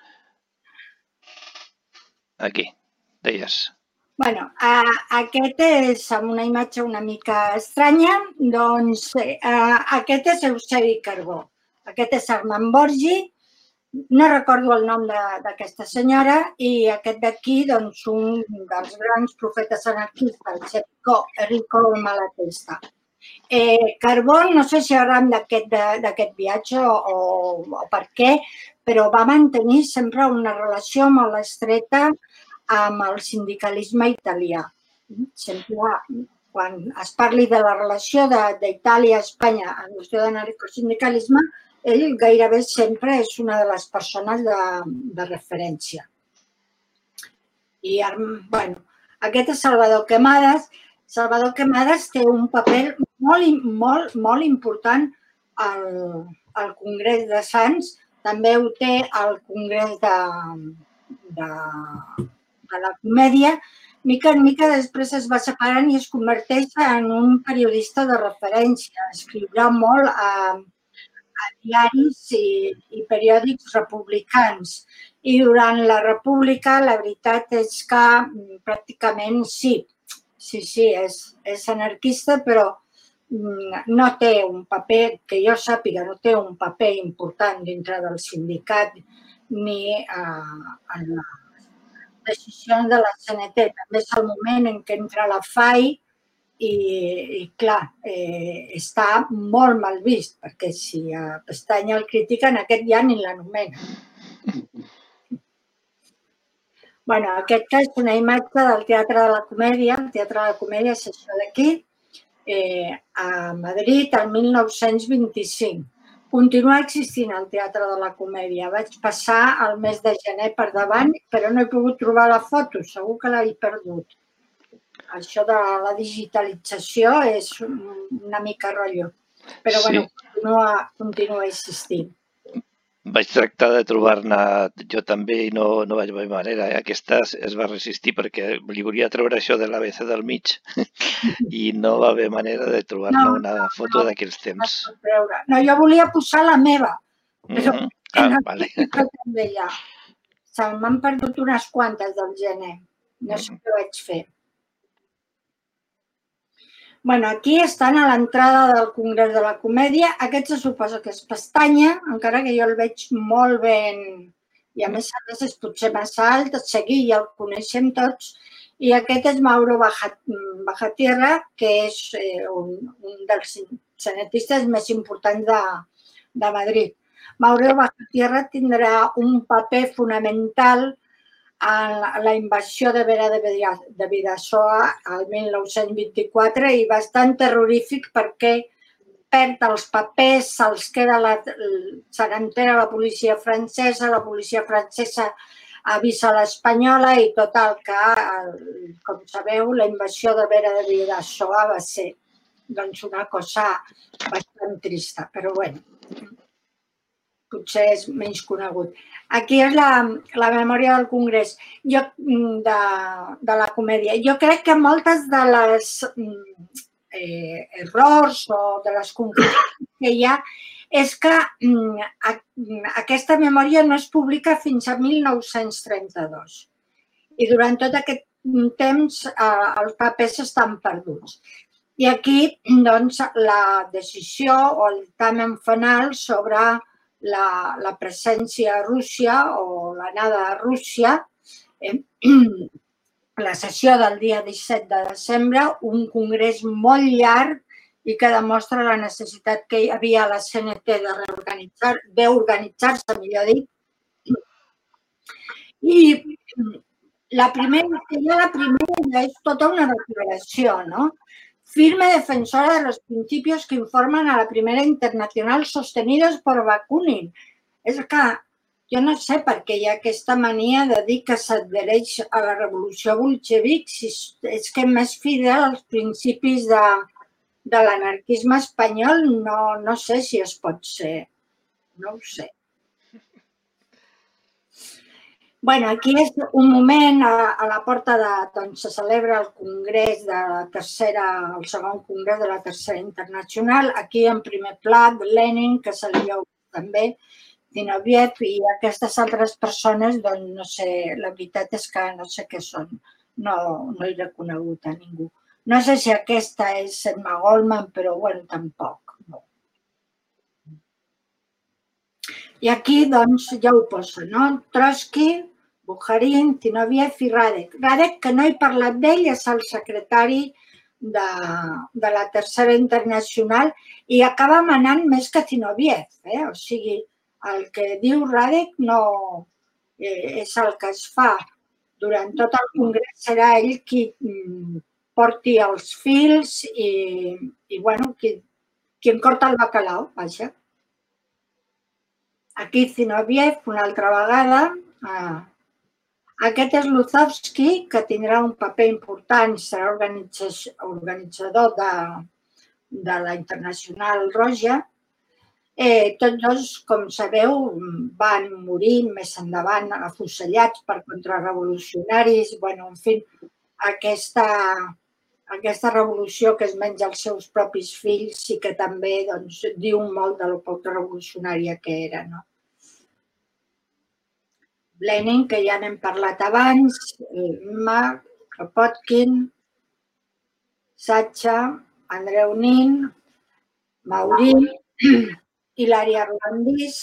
Aquí, deies. Bueno, aquest és amb una imatge una mica estranya, doncs aquest és Eusebi Carbó. Aquest és Armand Borgi, no recordo el nom d'aquesta senyora, i aquest d'aquí, doncs, un dels grans profetes anarquistes, Enrico Malatesta. Carbó, no sé si arran d'aquest viatge o per què, però va mantenir sempre una relació molt estreta amb el sindicalisme italià. Sempre, quan es parli de la relació d'Itàlia a Espanya en qüestió d'anarcosindicalisme, ell gairebé sempre és una de les persones de referència. I, bueno, aquest és Salvador Quemadas. Salvador Quemadas té un paper molt, molt, molt important al Congrés de Sants. També ho té al Congrés de la Comèdia. Mica en mica després es va separant i es converteix en un periodista de referència. Escriurà molt a diaris i periòdics republicans. I durant la República la veritat és que pràcticament sí, sí, sí, és anarquista, però no té un paper, que jo sàpiga, no té un paper important dintre del sindicat ni en les decisions de la C N T. També és el moment en què entra la F A I i, clar, està molt mal vist, perquè si a Pestanya el critiquen, aquest ja ni l'anomenen. Bueno, aquesta és una imatge del Teatre de la Comèdia. El Teatre de la Comèdia és això d'aquí, a Madrid, el mil nou-cents vint-i-cinc. Continua existint el Teatre de la Comèdia. Vaig passar el mes de gener per davant, però no he pogut trobar la foto, segur que l'he perdut. Això de la digitalització és una mica rotllo, però bueno, continua existint. Vaig tractar de trobar-ne jo també i no vaig veure manera. Aquesta es va resistir perquè li volia treure això de l'A B C del mig i no va haver manera de trobar-ne una foto d'aquells temps. No, jo volia posar la meva, però Ah, vale. Se m'han perdut unes quantes del gener. No sé què vaig fer. Bueno, aquí estan a l'entrada del Congrés de la Comèdia. Aquest se suposa que és Pestanya, encara que jo el veig molt ben... I a més a més és potser massa alt, seguir ja el coneixem tots. I aquest és Mauro Bajatierra, que és un dels cenetistes més importants de Madrid. Mauricio Bajo Tierra tindrà un paper fonamental en la invasió de Vera de Bidasoa el mil nou-cents vint-i-quatre i bastant terrorífic perquè perd els papers, se'ls queda la, se n'entera la policia francesa, la policia francesa avisa l'espanyola i total que, com sabeu, la invasió de Vera de Bidasoa va ser doncs, una cosa bastant trista, però bueno, potser és menys conegut. Aquí és la, la memòria del Congrés jo, de, de la comèdia. Jo crec que moltes de les eh, errors o de les confusions que hi ha és que a, aquesta memòria no es publica fins a mil nou-cents trenta-dos i durant tot aquest temps eh, els papers estan perduts. I aquí doncs, la decisió o el dictamen final sobre la, la presència a Rússia o l'anada a Rússia, eh, la sessió del dia disset de desembre, un congrés molt llarg i que demostra la necessitat que hi havia a la C N T de reorganitzar, d'organitzar-se, millor dit. I la primera, ja la primera ja és tota una declaració, no? Firme defensora de los principios que informan a la primera internacional sostenidos por Bakunin. És que jo no sé per què hi ha aquesta mania de dir que s'adhereix a la revolució bolxevic si és que més fidel als principis de, de l'anarquisme espanyol no, no sé si es pot ser. No ho sé. Bueno, aquí és un moment, a, a la porta de, doncs, se celebra el congrés de la tercera, el segon congrés de la tercera internacional. Aquí en primer pla, Lenin, que se li veu també, Zinoviev i aquestes altres persones, doncs no sé, la veritat és que no sé què són, no, no he reconegut a ningú. No sé si aquesta és Emma Goldman, però bueno, tampoc. No. I aquí, doncs, ja ho posa, no? Trotsky, Bukharin, Zinoviev i Radek. Radek, que no he parlat d'ell, és el secretari de, de la Tercera Internacional i acaba manant més que Zinoviev. Eh? O sigui, el que diu Radek no eh, és el que es fa. Durant tot el congrés serà ell qui porti els fils i, i bueno, qui, qui en corta el bacalao, vaja. Aquí Zinoviev, una altra vegada. Ah, aquest és Luzovsky, que tindrà un paper important, serà organitzador de, de la Internacional Roja. Eh, tots dos, com sabeu, van morir més endavant afusellats per contrarrevolucionaris. Bueno, en fi, aquesta, aquesta revolució que es menja els seus propis fills i que també doncs, diu molt de lo poc revolucionària que era, no? Lenin, que ja n'hem parlat abans, Mark, Kropotkin, Sacha, Andreu Nin, Maurí, Hilària Rolandís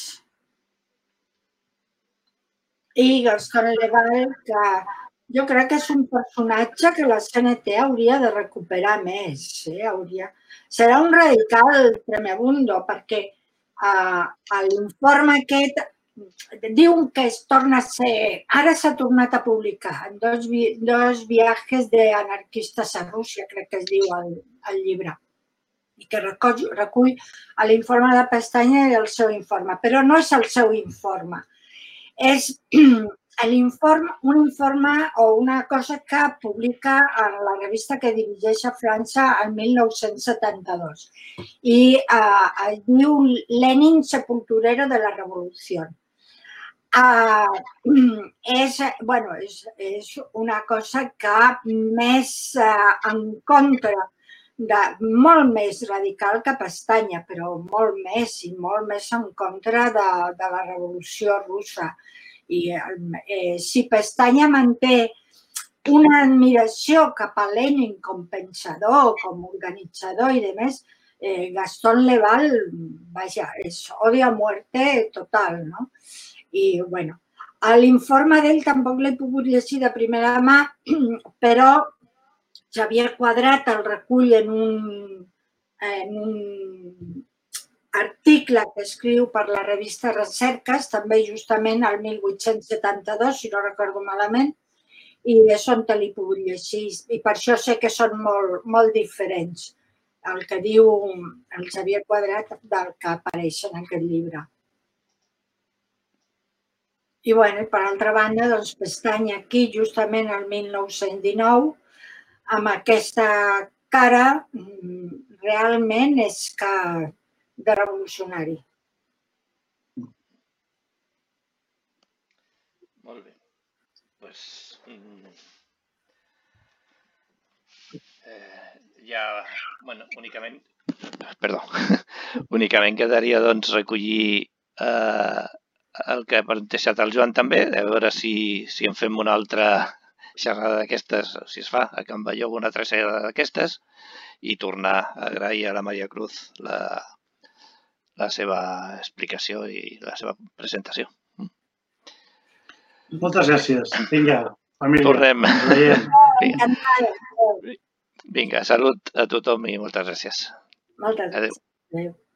i Gaston Leval, que jo crec que és un personatge que la C N T hauria de recuperar més. Eh? Hauria... Serà un radical tremebundo, perquè uh, l'informe aquest diuen que es torna a ser... Ara s'ha tornat a publicar en dos, vi... dos viatges d'anarquistes a Rússia, crec que es diu el, el llibre, i que recull, recull l'informe de Pestanya i el seu informe. Però no és el seu informe. És l'informe, un informe o una cosa que publica a la revista que dirigeix a França el mil nou-cents setanta-dos. I eh, es diu Lenin, sepulturero de la revolució. Uh, és, bueno, és, és una cosa que més uh, en contra, de, molt més radical que Pestanya, però molt més i molt més en contra de, de la revolució russa. I eh, si Pestanya manté una admiració cap a Lenin com pensador, com organitzador i demés, eh, Gaston Leval, vaja, és odio a muerte total, no? I, bueno, l'informe d'ell tampoc l'he pogut llegir de primera mà, però Xavier Quadrat el recull en un, en un, article que escriu per la revista Recerques, també justament el mil vuit-cents setanta-dos, si no recordo malament, i és on te li puc llegir. I per això sé que són molt, molt diferents el que diu el Xavier Quadrat del que apareix en aquest llibre. I, bueno, per altra banda, doncs, pertany aquí justament el mil nou-cents dinou, amb aquesta cara realment és que de revolucionari. Molt bé. Pues, eh, ja, bueno, únicament, perdó, únicament quedaria doncs recollir eh, el que ha plantejat el Joan també, a veure si, si en fem una altra xerrada d'aquestes, si es fa a Can Balló una altra xerrada d'aquestes, i tornar a agrair a la Maria Cruz la, la seva explicació i la seva presentació. Moltes gràcies. Vinga, família. Tornem. Ens veiem. Vinga, salut a tothom i moltes gràcies. Moltes gràcies. Adéu. Adéu.